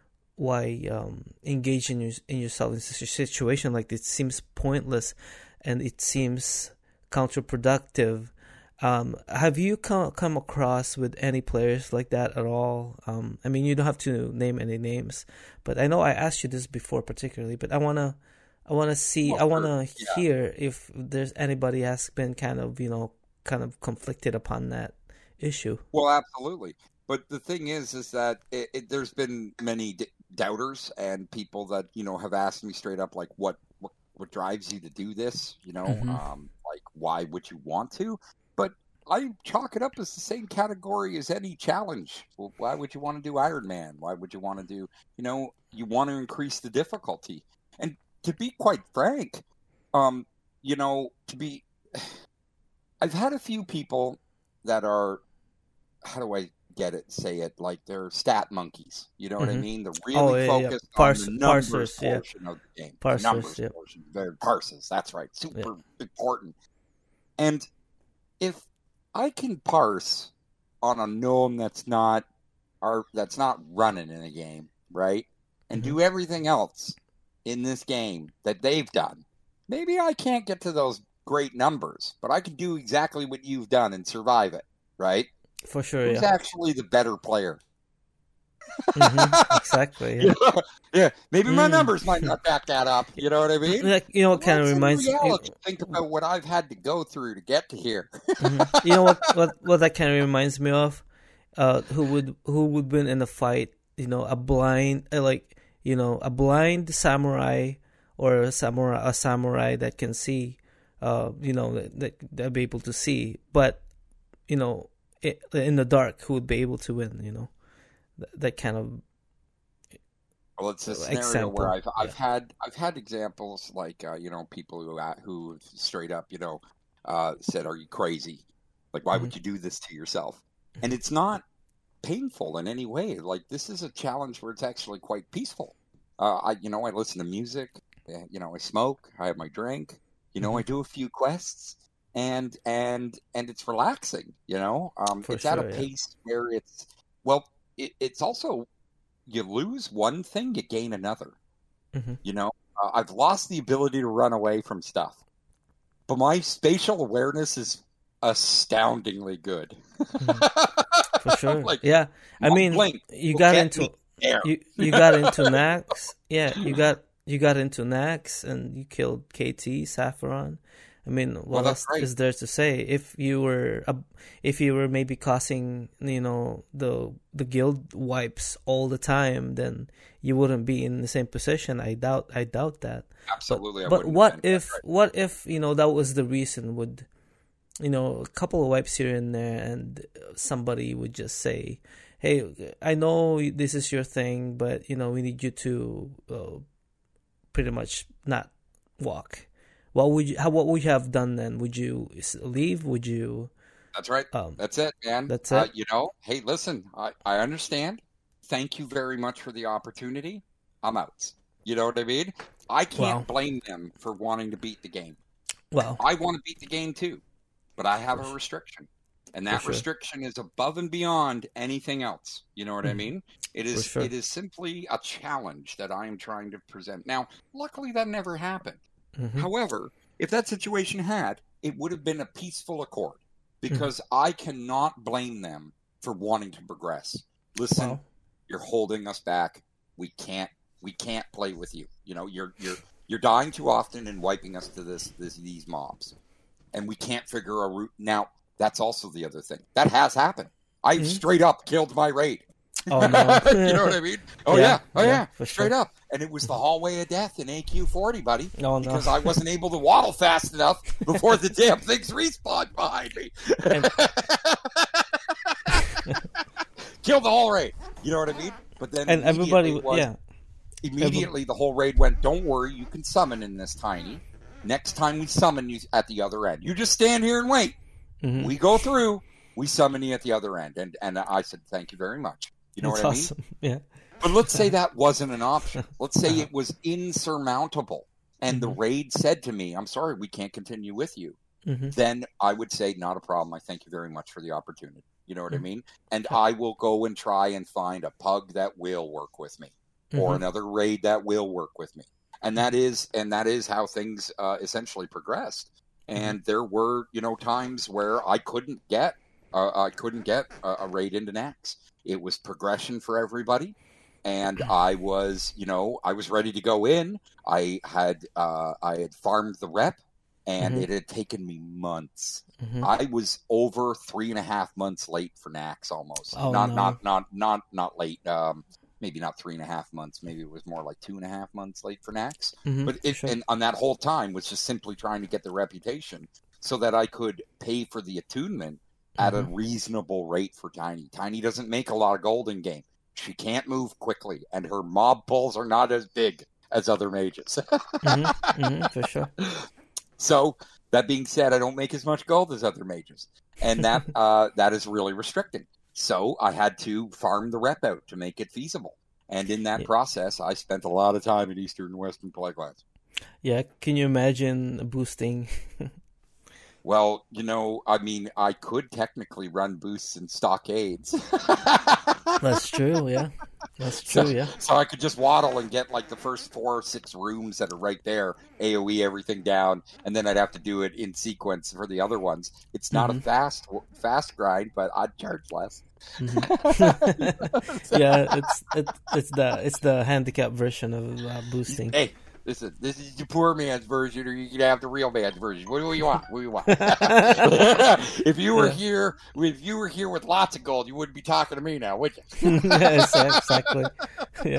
why um engage in your in yourself in such a situation like this? It seems pointless, and it seems counterproductive. Um, have you come come across with any players like that at all? Um, I mean, you don't have to name any names, but I know I asked you this before, particularly. But I wanna, I wanna see, Well, I wanna yeah. hear if there's anybody has been kind of, you know, kind of conflicted upon that issue. Well, absolutely. But the thing is, is that it, it, there's been many d- doubters and people that, you know, have asked me straight up, like, what, what, what drives you to do this? You know, Mm-hmm. um, like, why would you want to? But I chalk it up as the same category as any challenge. Well, why would you want to do Iron Man? Why would you want to do, you know, you want to increase the difficulty. And to be quite frank, um, you know, to be, I've had a few people that are, how do I get it, say it, like they're stat monkeys. You know what Mm-hmm. I mean? They're Oh, really yeah, yeah. focused Pars- on the numbers parsers, yeah. portion of the game. Parsers, the numbers yeah. portion. Very parsers, that's right. Super Yeah. important. And if I can parse on a gnome that's not are that's not running in a game, right? And Mm-hmm. do everything else in this game that they've done. Maybe I can't get to those great numbers, but I can do exactly what you've done and survive it, right? For sure, Who's yeah. actually the better player? Mm-hmm. Exactly, yeah. yeah. yeah, maybe my Mm. numbers might not back that up. You know what I mean? Like, you know, it kind of Let's, in reminds reality, think about what I've had to go through to get to here. Mhm. You know what, what? What that kind of reminds me of? Uh, who would who would win in a fight? You know, a blind, uh, like you know, a blind samurai or a samurai, a samurai that can see. Uh, you know, that, that they'll be able to see, but you know, it, in the dark, who would be able to win? You know, that, that kind of. Well, it's a scenario Example, where I've I've yeah. had I've had examples like uh, you know people who uh, who straight up you know uh, said, "Are you crazy? Like, why Mhm. would you do this to yourself?" And it's not painful in any way. Like, this is a challenge where it's actually quite peaceful. Uh, I you know I listen to music, uh, you know I smoke, I have my drink, you know Mhm. I do a few quests, and and and it's relaxing. You know, um, For it's at a sure, yeah. pace where it's well, it, it's also. You lose one thing, you gain another. Mhm. You know, uh, I've lost the ability to run away from stuff, but my spatial awareness is astoundingly good. Mhm. For sure, like, yeah. I one mean, blink you will got get into me there. you you got into Nax, yeah. You got you got into Nax, and you killed K T Saffron. I mean, what Well, that's else right. is there to say? If you were a, if you were maybe causing, you know, the the guild wipes all the time, then you wouldn't be in the same position. I doubt I doubt that. Absolutely, I But but wouldn't what have been. if what if you know that was the reason? Would you know a couple of wipes here and there, and somebody would just say, "Hey, I know this is your thing, but you know we need you to uh, pretty much not walk." What would you? How? What would you have done then? Would you s- leave? Would you? That's right. Um, That's it, man. that's Uh, it. you know, hey, listen, I, I understand. Thank you very much for the opportunity. I'm out. You know what I mean? I can't Wow. blame them for wanting to beat the game. Wow. I want to beat the game too, but I have For a su- restriction. And that sure. restriction is above and beyond anything else. You know what I Mhm. mean? It For is sure. it is simply a challenge that I am trying to present. Now, luckily that never happened. Mhm. However, if that situation had, it would have been a peaceful accord Mm-hmm. because I cannot blame them for wanting to progress. Listen, Wow. you're holding us back. We can't we can't play with you. You know, you're you're you're dying too often and wiping us to this, this these mobs. And we can't figure a route. Now, that's also the other thing. That has happened. I've Mhm. straight up killed my raid. Oh no. you know what I mean? Oh Yeah, yeah, oh yeah, yeah, for straight sure. up. And it was the hallway of death in A Q forty, buddy, Oh no. because I wasn't able to waddle fast enough before the damn things respawned behind me. And- Killed the whole raid. You know what I mean? But then and everybody, immediately was- yeah. immediately the whole raid went, "Don't worry, you can summon in this tiny. Next time we summon you at the other end, you just stand here and wait. Mhm. We go through, we summon you at the other end." And and I said, "Thank you very much." You know That's what I mean? awesome. Yeah. But let's say that wasn't an option. Let's say Uh-huh. it was insurmountable, and the Mhm. raid said to me, "I'm sorry, we can't continue with you." Mm-hmm. Then I would say, "Not a problem. I thank you very much for the opportunity." You know what I Mhm. mean? And I will go and try and find a pug that will work with me, or Mhm. another raid that will work with me. And that is and that is how things uh, essentially progressed. And there were, you know, times where I couldn't get uh, I couldn't get a, a raid into Nax. It was progression for everybody, and I was, you know, I was ready to go in. I had uh, I had farmed the rep, and Mhm. it had taken me months. Mhm. I was over three and a half months late for N A C S almost. Oh, not, no. not, not, not, not late. Um, maybe not three and a half months. Maybe it was more like two and a half months late for N A C S. Mhm, But for it, sure. and on that whole time was just simply trying to get the reputation so that I could pay for the attunement at a Mhm. reasonable rate for Tiny. Tiny doesn't make a lot of gold in game. She can't move quickly, and her mob pulls are not as big as other mages. Mhm. Mhm. For sure. So that being said, I don't make as much gold as other mages, and that uh, that is really restricting. So I had to farm the rep out to make it feasible, and in that Yeah. process, I spent a lot of time in Eastern and Western Plaguelands. Yeah. Can you imagine boosting? Well, you know, I mean, I could technically run boosts in stockades. That's true. Yeah. That's So, true. Yeah. so I could just waddle and get like the first four or six rooms that are right there, AoE everything down, and then I'd have to do it in sequence for the other ones. It's not Mhm. a fast fast grind, but I'd charge less. Mhm. Yeah. It's it, it's the it's the handicap version of uh, boosting. Hey, listen, this is the poor man's version, or you can have the real man's version. What do you want? What do you want? If you were Yeah. here, if you were here with lots of gold, you wouldn't be talking to me now, would you? Yes, exactly. Yeah.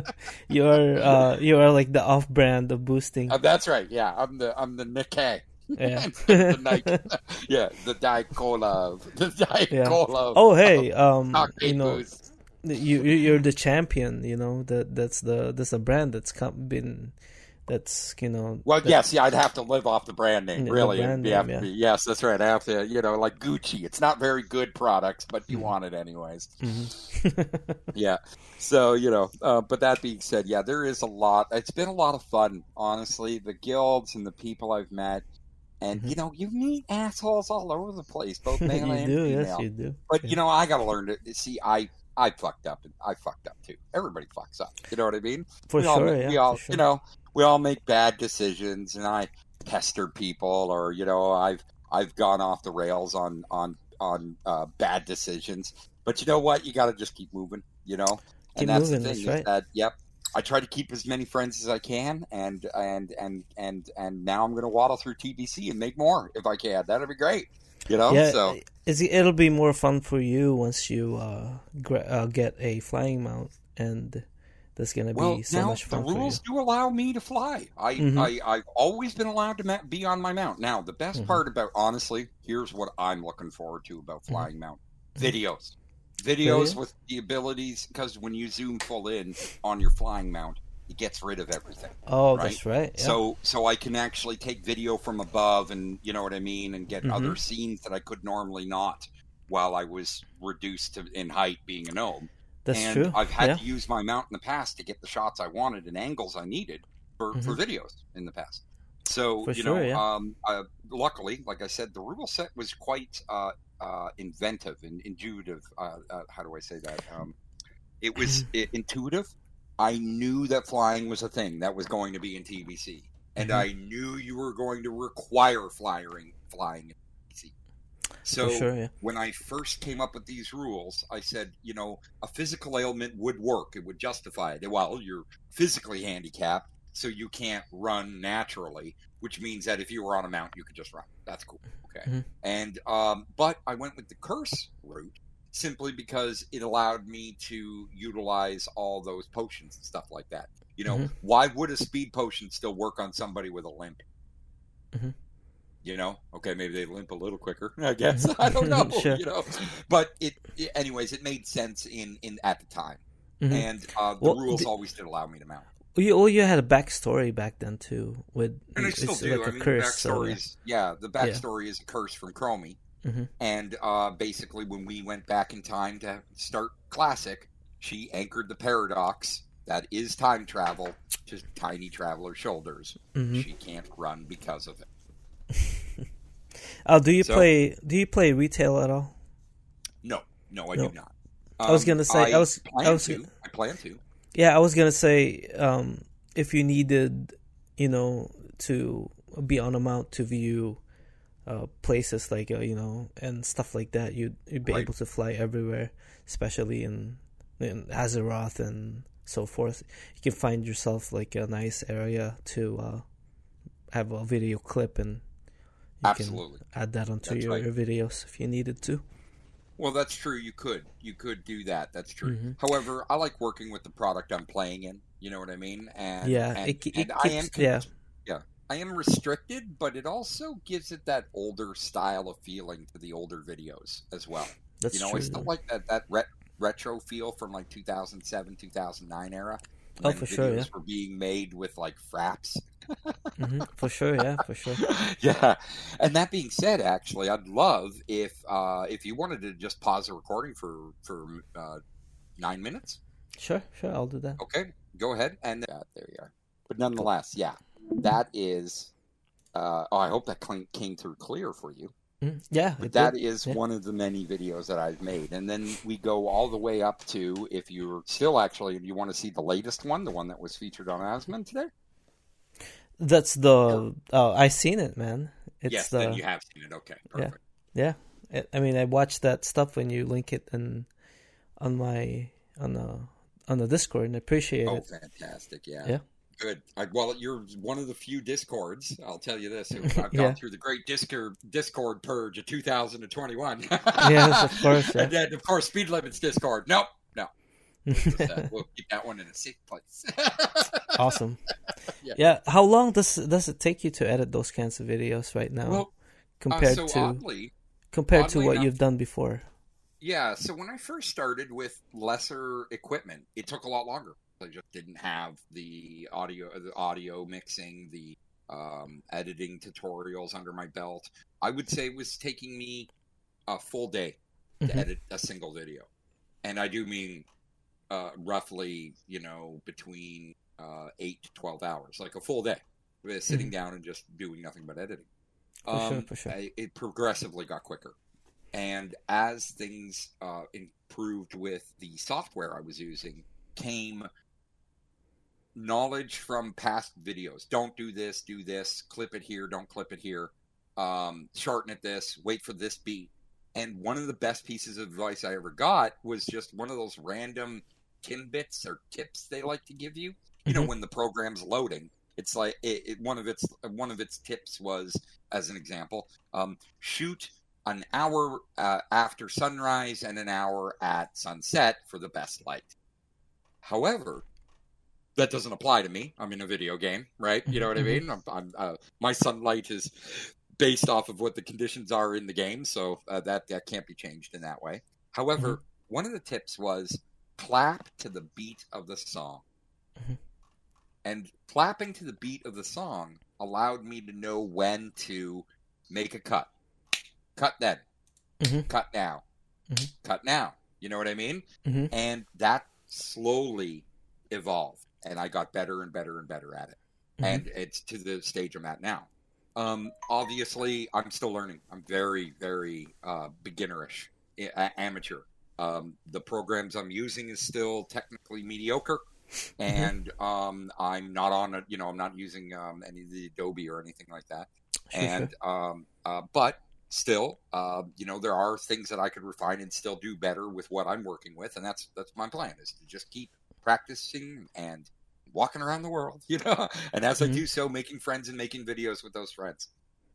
You are uh you are like the off brand of boosting. Uh, that's right. Yeah, I'm the I'm the Nikkei. Yeah. the Nike. Yeah, the Diet Cola. The Diet Yeah. Cola. Oh hey, um Stockade you know boost. you you- you're the champion, you know. That that's the that's a brand that's come, been that's you know Well, that- yes, yeah, I'd have to live off the brand name, The really. brand It'd have name, to yeah. be- yes, that's right. I have to, you know, like Gucci. It's not very good products, but you Mhm. want it anyways. Mhm. Yeah. So, you know, uh, but that being said, yeah, there is a lot. It's been a lot of fun, honestly. The guilds and the people I've met. And, Mhm. you know, you meet assholes all over the place, both male You and do, female. yes, you do. But, Yeah. you know, I got to learn to see, I. I fucked up, and I fucked up too. Everybody fucks up. You know what I mean? For we all, sure, make- yeah. we all, for sure. you know, we all make bad decisions, and I pester people, or you know, I've I've gone off the rails on on on uh, bad decisions. But you know what? You got to just keep moving. You know, Keep and that's moving, the that's thing. Is right. that yep. I try to keep as many friends as I can, and and and and and now I'm going to waddle through T B C and make more if I can. That'd be great. You know, Yeah, so is it, it'll be more fun for you once you uh, gra- uh get a flying mount, and that's gonna be well, so now much the fun for you. rules do allow me to fly. I, Mhm. I I've always been allowed to ma- be on my mount. Now, the best Mhm. part about honestly, here's what I'm looking forward to about Mhm. flying mount: Mhm. videos, videos Videos? with the abilities. Because when you zoom full in on your flying mount, it gets rid of everything. Oh, right? that's right. Yeah. So so I can actually take video from above, and you know what I mean, and get Mhm. other scenes that I could normally not while I was reduced to, in height, being a gnome. that's and true. I've had yeah. to use my mount in the past to get the shots I wanted and angles I needed for, for videos in the past. So For you sure, know, yeah. um, uh, luckily, like I said, the rule set was quite uh, uh, inventive and intuitive. Uh, uh, how do I say that? Um, it was i- intuitive. I knew that flying was a thing that was going to be in T B C, and Mhm. I knew you were going to require flying flying in T B C. So For sure, yeah. when I first came up with these rules, I said, you know, a physical ailment would work. It would justify it. Well, you're physically handicapped, so you can't run naturally, which means that if you were on a mount, you could just run. That's cool. Okay. Mhm. And, um, but I went with the curse route simply because it allowed me to utilize all those potions and stuff like that. You know, Mhm. why would a speed potion still work on somebody with a limp? Mhm. You know, okay, maybe they limp a little quicker, I guess. I don't know, Sure. you know. But it, it, anyways, it made sense in, in at the time, Mhm. and uh, the Well, rules the- always did allow me to mount. Well, you, well, you had a backstory back then too. With And I it's still do. like I a mean, curse. the So, backstory yeah. is yeah, the backstory is a curse from Chromie, Mhm. and uh, basically when we went back in time to start Classic, she anchored the paradox that is time travel to tiny traveler shoulders. Mhm. She can't run because of it. Oh, do you So- play? Do you play retail at all? No, no, I No. do not. I was Um, gonna say- I was- plan I was- to. I plan to. Yeah, I was gonna say, um, if you needed, you know, to be on a mount to view uh, places like uh, you know and stuff like that, you'd you'd be Right. able to fly everywhere, especially in in Azeroth and so forth. You can find yourself like a nice area to uh, have a video clip and you Absolutely. can add that onto That's your, right. your videos if you needed to. Well, that's true. You could. You could do that. That's true. Mhm. However, I like working with the product I'm playing in. You know what I mean? And Yeah, and, it, it and keeps, I am yeah. yeah, I am restricted, but it also gives it that older style of feeling to the older videos as well. That's you know, true. I still like that that ret- retro feel from like two thousand seven, two thousand nine era. Oh, When for videos sure, yeah. were being made with like fraps. hmm For sure, yeah, for sure. Yeah. And that being said, actually, I'd love if uh, if you wanted to just pause the recording for for uh, nine minutes. Sure, sure, I'll do that. Okay, go ahead. And uh, there you are. But nonetheless, yeah, that is. Uh, oh, I hope that came came through clear for you. Mm, yeah, But it that did. is Yeah. one of the many videos that I've made. And then we go all the way up to, if you're still actually, you want to see the latest one, the one that was featured on Asmund today? That's the. Oh, I seen it, man. It's yes, the. then you have seen it. Okay, perfect. Yeah, it, I mean, I watched that stuff when you link it and on my on the on the Discord, and I appreciate Oh, it. fantastic. Yeah. Yeah. Good. I, well, you're one of the few Discords, I'll tell you this. I've gone Yeah. through the great Discord, Discord purge of two thousand twenty-one. Yes, of course. Yeah. And then, of course, Speed Limits Discord. Nope. No. We'll, just, uh, we'll keep that one in a safe place. Awesome. Yeah. Yeah. How long does does it take you to edit those kinds of videos right now, Well, compared uh, so to oddly, compared to oddly what enough- you've done before? yeah, so when I first started with lesser equipment, it took a lot longer. I just didn't have the audio, the audio mixing, the um, editing tutorials under my belt. I would say it was taking me a full day to Mhm. edit a single video, and I do mean uh, roughly, you know, between uh, eight to twelve hours, like a full day, with sitting down and just doing nothing but editing. For sure, Um, for sure. I- It progressively got quicker. And as things uh, improved with the software I was using, came knowledge from past videos. Don't do this, do this, clip it here, don't clip it here, um, shorten it this, wait for this beat. And one of the best pieces of advice I ever got was just one of those random tidbits or tips they like to give you. You know, Mhm. when the program's loading, it's like it, it, one of its one of its tips was, as an example, um, shoot an hour uh, after sunrise and an hour at sunset for the best light. However, that doesn't apply to me. I'm in a video game, right? You know what I mean? I'm, I'm uh, my sunlight is based off of what the conditions are in the game, so uh, that that can't be changed in that way. However, one of the tips was clap to the beat of the song. Mhm. And clapping to the beat of the song allowed me to know when to make a cut. Cut then. Mhm. Cut now. Mhm. Cut now. You know what I mean? Mhm. And that slowly evolved, and I got better and better and better at it. Mhm. And it's to the stage I'm at now. Um, obviously, I'm still learning. I'm very, very uh, beginnerish, a- amateur. Um, the programs I'm using is still technically mediocre, and um, I'm not on a, you know, I'm not using um, any of the Adobe or anything like that. Sure, and um, uh, but still, uh, you know, there are things that I could refine and still do better with what I'm working with, and that's that's my plan, is to just keep practicing and walking around the world, you know. And as Mhm. I do so, making friends and making videos with those friends.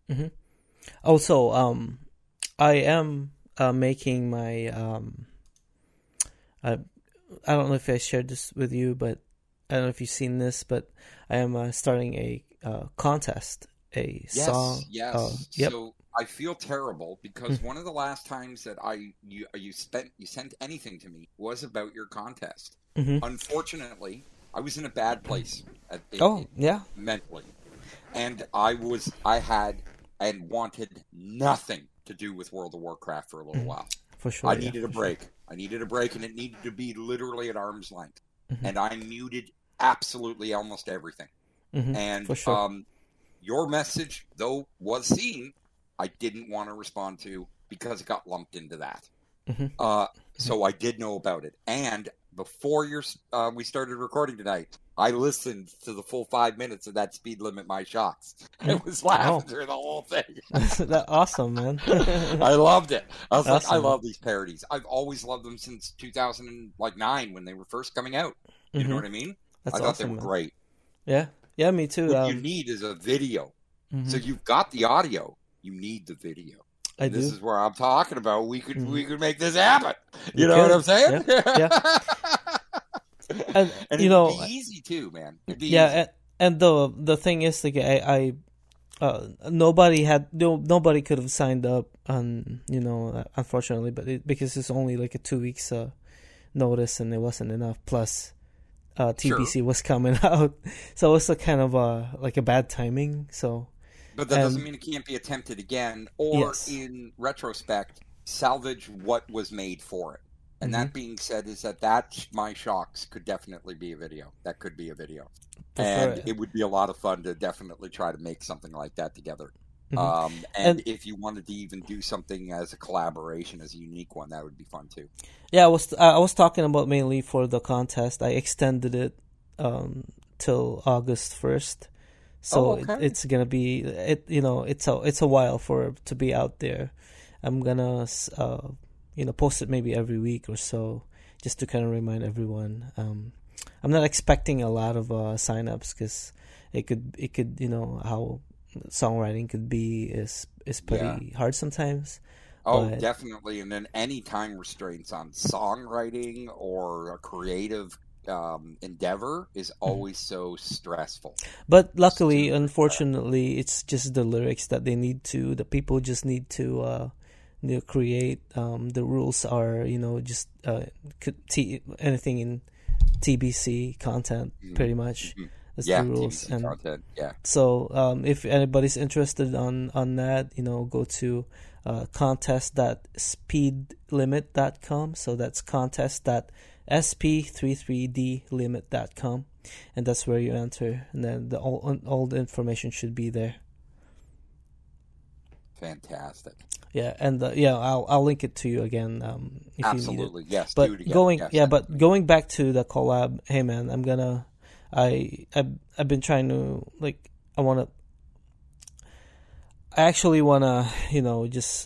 Also, um, I am uh, making my um, uh, I don't know if I shared this with you, but I don't know if you've seen this, but I am uh, starting a uh, contest, a Yes, song. yes. Uh, yep. So I feel terrible because one of the last times that I you you spent you sent anything to me was about your contest. hmm Unfortunately, I was in a bad place at, Oh, yeah. mentally, and I was I had and wanted nothing to do with World of Warcraft for a little while. For sure. I yeah, needed a for sure. break. I needed a break, and it needed to be literally at arm's length. Mhm. And I muted absolutely almost everything. Mhm. And For sure. um, your message, though, was seen, I didn't want to respond to because it got lumped into that. Mhm. Uh, so I did know about it. And before your, uh, we started recording tonight, I listened to the full five minutes of that Speed Limit My Shots. I was laughing Oh. through the whole thing. That's awesome, man. I loved it. I was like, I Awesome. love these parodies. I've always loved them since two thousand nine when they were first coming out. You know Mhm. what I mean? That's I thought awesome, they were man. great. Yeah, yeah, me too. What Um, you need is a video Mm-hmm. So you've got the audio, you need the video. I And this do. is where I'm talking about. We could Mhm. we could make this happen. You We know could. what I'm saying? Yeah, And, and you it'd know, be easy too, man. It'd be yeah, easy. and, and the the thing is, like, I, I uh, nobody had no nobody could have signed up, on you know, unfortunately, but it, because it's only like a two weeks uh, notice, and it wasn't enough. Plus, uh, T B C Sure. was coming out, so it was a kind of uh like a bad timing. So, But that and- doesn't mean it can't be attempted again, or Yes. in retrospect, salvage what was made for it. And Mhm. that being said, is that that My Shocks could definitely be a video. That could be a video, For and sure. it would be a lot of fun to definitely try to make something like that together. Mhm. Um, and, And- if you wanted to even do something as a collaboration, as a unique one, that would be fun too. Yeah, I was I was talking about mainly for the contest. I extended it um till August first, so Oh, it, okay. it's gonna be it. You know, it's a it's a while for it to be out there. I'm gonna uh you know post it maybe every week or so, just to kind of remind everyone. Um, I'm not expecting a lot of uh signups, because it could it could you know how songwriting could be is is pretty hard sometimes. Oh, But- definitely. And then any time restraints on songwriting or a creative um, endeavor is Mm-hmm. always so stressful. But luckily, Stupid. unfortunately, it's just the lyrics that they need to. The people just need to, uh, you know, create. Um, the rules are, you know, just uh, could t- anything in T B C content, Mhm. pretty much. Mhm. That's Yeah, the T V rules. C And content. Yeah. so, um, if anybody's interested on on that, you know, go to uh, contest dot speed limit dot com. So that's contest dot s p thirty-three d limit dot com, and that's where you enter, and then the all all the information should be there. Fantastic. Yeah, and uh, yeah, I'll I'll link it to you again, um, if you need it. Absolutely. Yes. But do it again. going, Yes, yeah, but definitely. going back to the collab, hey man, I'm gonna, I, I've, I've been trying to, like, I wanna, I actually wanna, you know, just,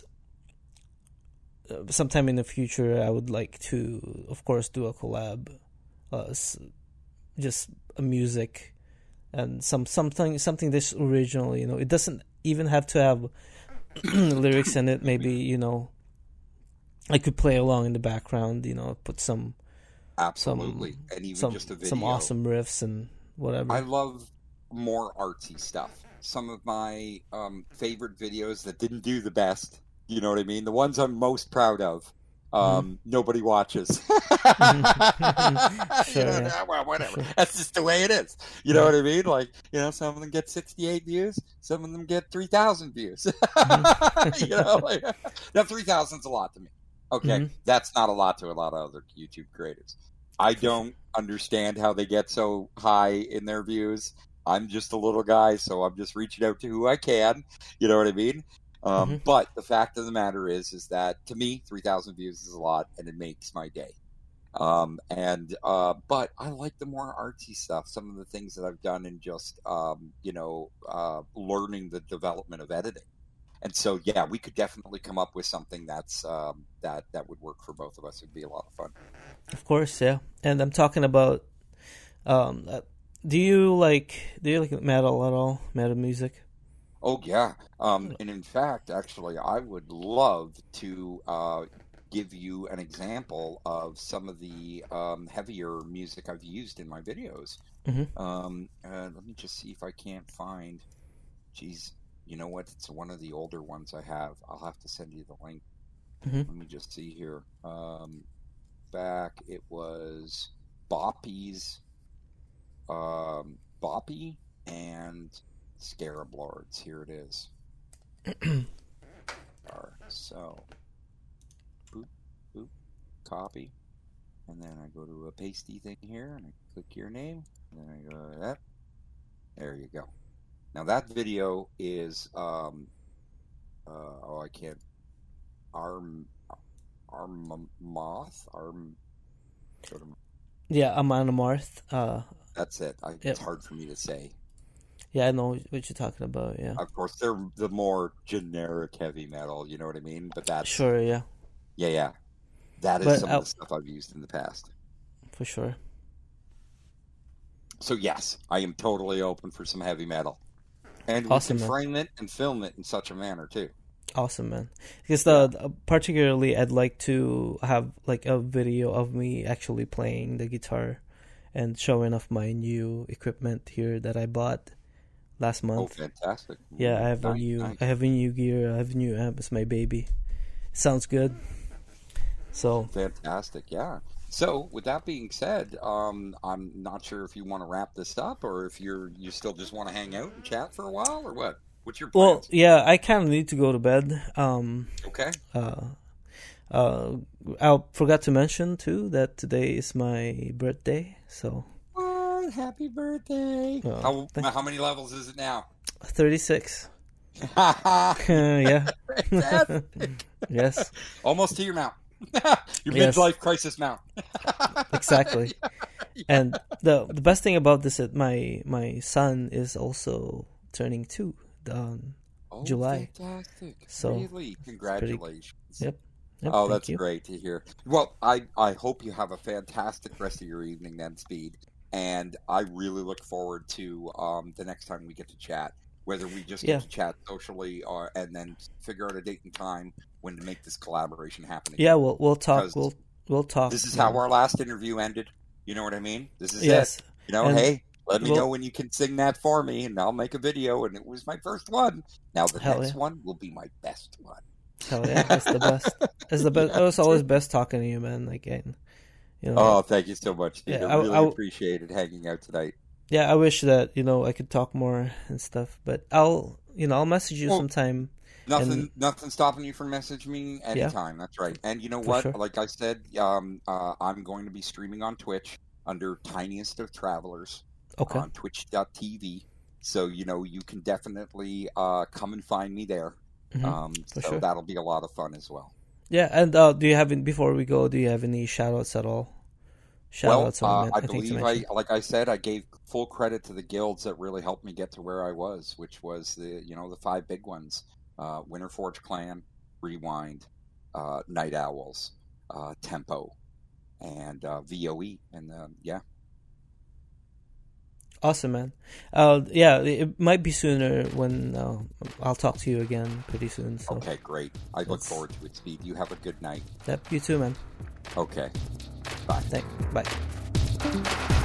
uh, sometime in the future, I would like to, of course, do a collab, uh, s- just a music, and some something something that's original. You know, it doesn't even have to have lyrics in it. Maybe, you know, I could play along in the background. You know, put some Absolutely. and even some just a video. some awesome riffs and whatever. I love more artsy stuff. Some of my um, favorite videos that didn't do the best, you know what I mean? The ones I'm most proud of, um, Mm-hmm. nobody watches. Sure, you know, yeah. well, whatever. Sure. That's just the way it is. You know what I mean? Like, you know, some of them get sixty-eight views, some of them get three thousand views. you know, like, now three thousand is a lot to me. Okay, Mhm. that's not a lot to a lot of other YouTube creators. I don't understand how they get so high in their views. I'm just a little guy, so I'm just reaching out to who I can. You know what I mean? Um, Mhm. But the fact of the matter is, is that to me, three thousand views is a lot, and it makes my day. Um, and uh, but I like the more artsy stuff. Some of the things that I've done in just um, you know uh, learning the development of editing. And so, yeah, we could definitely come up with something that's um, that that would work for both of us. It'd be a lot of fun. Of course, yeah. And I'm talking about. Um, uh, do you like do you like metal at all? Metal music? Oh yeah, um, and in fact, actually, I would love to uh, give you an example of some of the um, heavier music I've used in my videos. Mhm. Um, uh, let me just see if I can't find. Geez, you know what? It's one of the older ones I have. I'll have to send you the link. Mhm. Let me just see here. Um, back, it was Boppy's, um, Boppy and Scarab Lords. Here it is. Are so, boop, boop, copy, and then I go to a pasty thing here, and I click your name, and then I go to that. There you go. Now that video is, um, uh, oh, I can't. Arm, arm moth, arm. Sort of, Yeah, Amon Amarth. Uh, that's it. I, Yep. It's hard for me to say. yeah, I know what you're talking about. Yeah, Of course, they're the more generic heavy metal. You know what I mean? But that's sure, yeah, yeah, yeah. That is But some I- of the stuff I've used in the past. for sure. So yes, I am totally open for some heavy metal. And we Awesome, can man. frame it and film it in such a manner too. Awesome, man. Because the, the particularly, I'd like to have like a video of me actually playing the guitar and showing off my new equipment here that I bought last Oh, month. fantastic! Yeah, I have a Nice, new, nice. I have a new gear. I have a new amp. It's my baby. Sounds good. So Fantastic, yeah. So, with that being said, um, I'm not sure if you want to wrap this up or if you're you still just want to hang out and chat for a while or what. What's your well, plans? yeah, I kind of need to go to bed. Um, Okay. uh, uh, I forgot to mention too that today is my birthday. So Oh, happy birthday! Oh, how thank- how many levels is it now? thirty-six. Uh, yeah. Fantastic. Yes. Almost to your mount. Your Yes. midlife crisis mount. Exactly. And the the best thing about this is my my son is also turning two. Um, Oh, July. Fantastic. So, really, congratulations. yep. Yep, Oh, thank that's you. great to hear. Well, I, I hope you have a fantastic rest of your evening then, Speed. And I really look forward to um, the next time we get to chat, whether we just get Yeah. to chat socially or and then figure out a date and time when to make this collaboration happen. Yeah, we'll we'll talk. Because We'll we'll talk. This is how our last interview ended. You know what I mean? This is Yes. it. You know, And hey, let me we'll- know when you can sing that for me, and I'll make a video. And it was my first one. Now the Hell next yeah. one will be my best one. Hell yeah, that's the best. It's the best. It was always best talking to you, man. Like, and, you know. Oh, thank you so much, Steve. Yeah, I I- really I- appreciated hanging out tonight. Yeah, I wish that you know I could talk more and stuff, but I'll you know I'll message you Well, sometime. Nothing, And- nothing stopping you from messaging me anytime. That's right. And you know For what? sure. Like I said, um, uh, I'm going to be streaming on Twitch under Tiniest of Travelers Okay. on twitch dot t v. So you know you can definitely uh, come and find me there. Mhm. Um, For so sure. that'll be a lot of fun as well. Yeah, and uh, do you have before we go? Do you have any shout outs at all? Shout well, outs uh, on I think to believe I, mention. like I said, I gave full credit to the guilds that really helped me get to where I was, which was the you know the five big ones: uh, Winterforge Clan, Rewind, uh, Night Owls, uh, Tempo, and uh, V O E. And uh, yeah, Awesome, man. Uh, yeah, it might be sooner when uh, I'll talk to you again pretty soon. So, okay, great. I look That's- forward to it, Speed. You have a good night. yep, you too, man. Okay, bye. Thank, bye.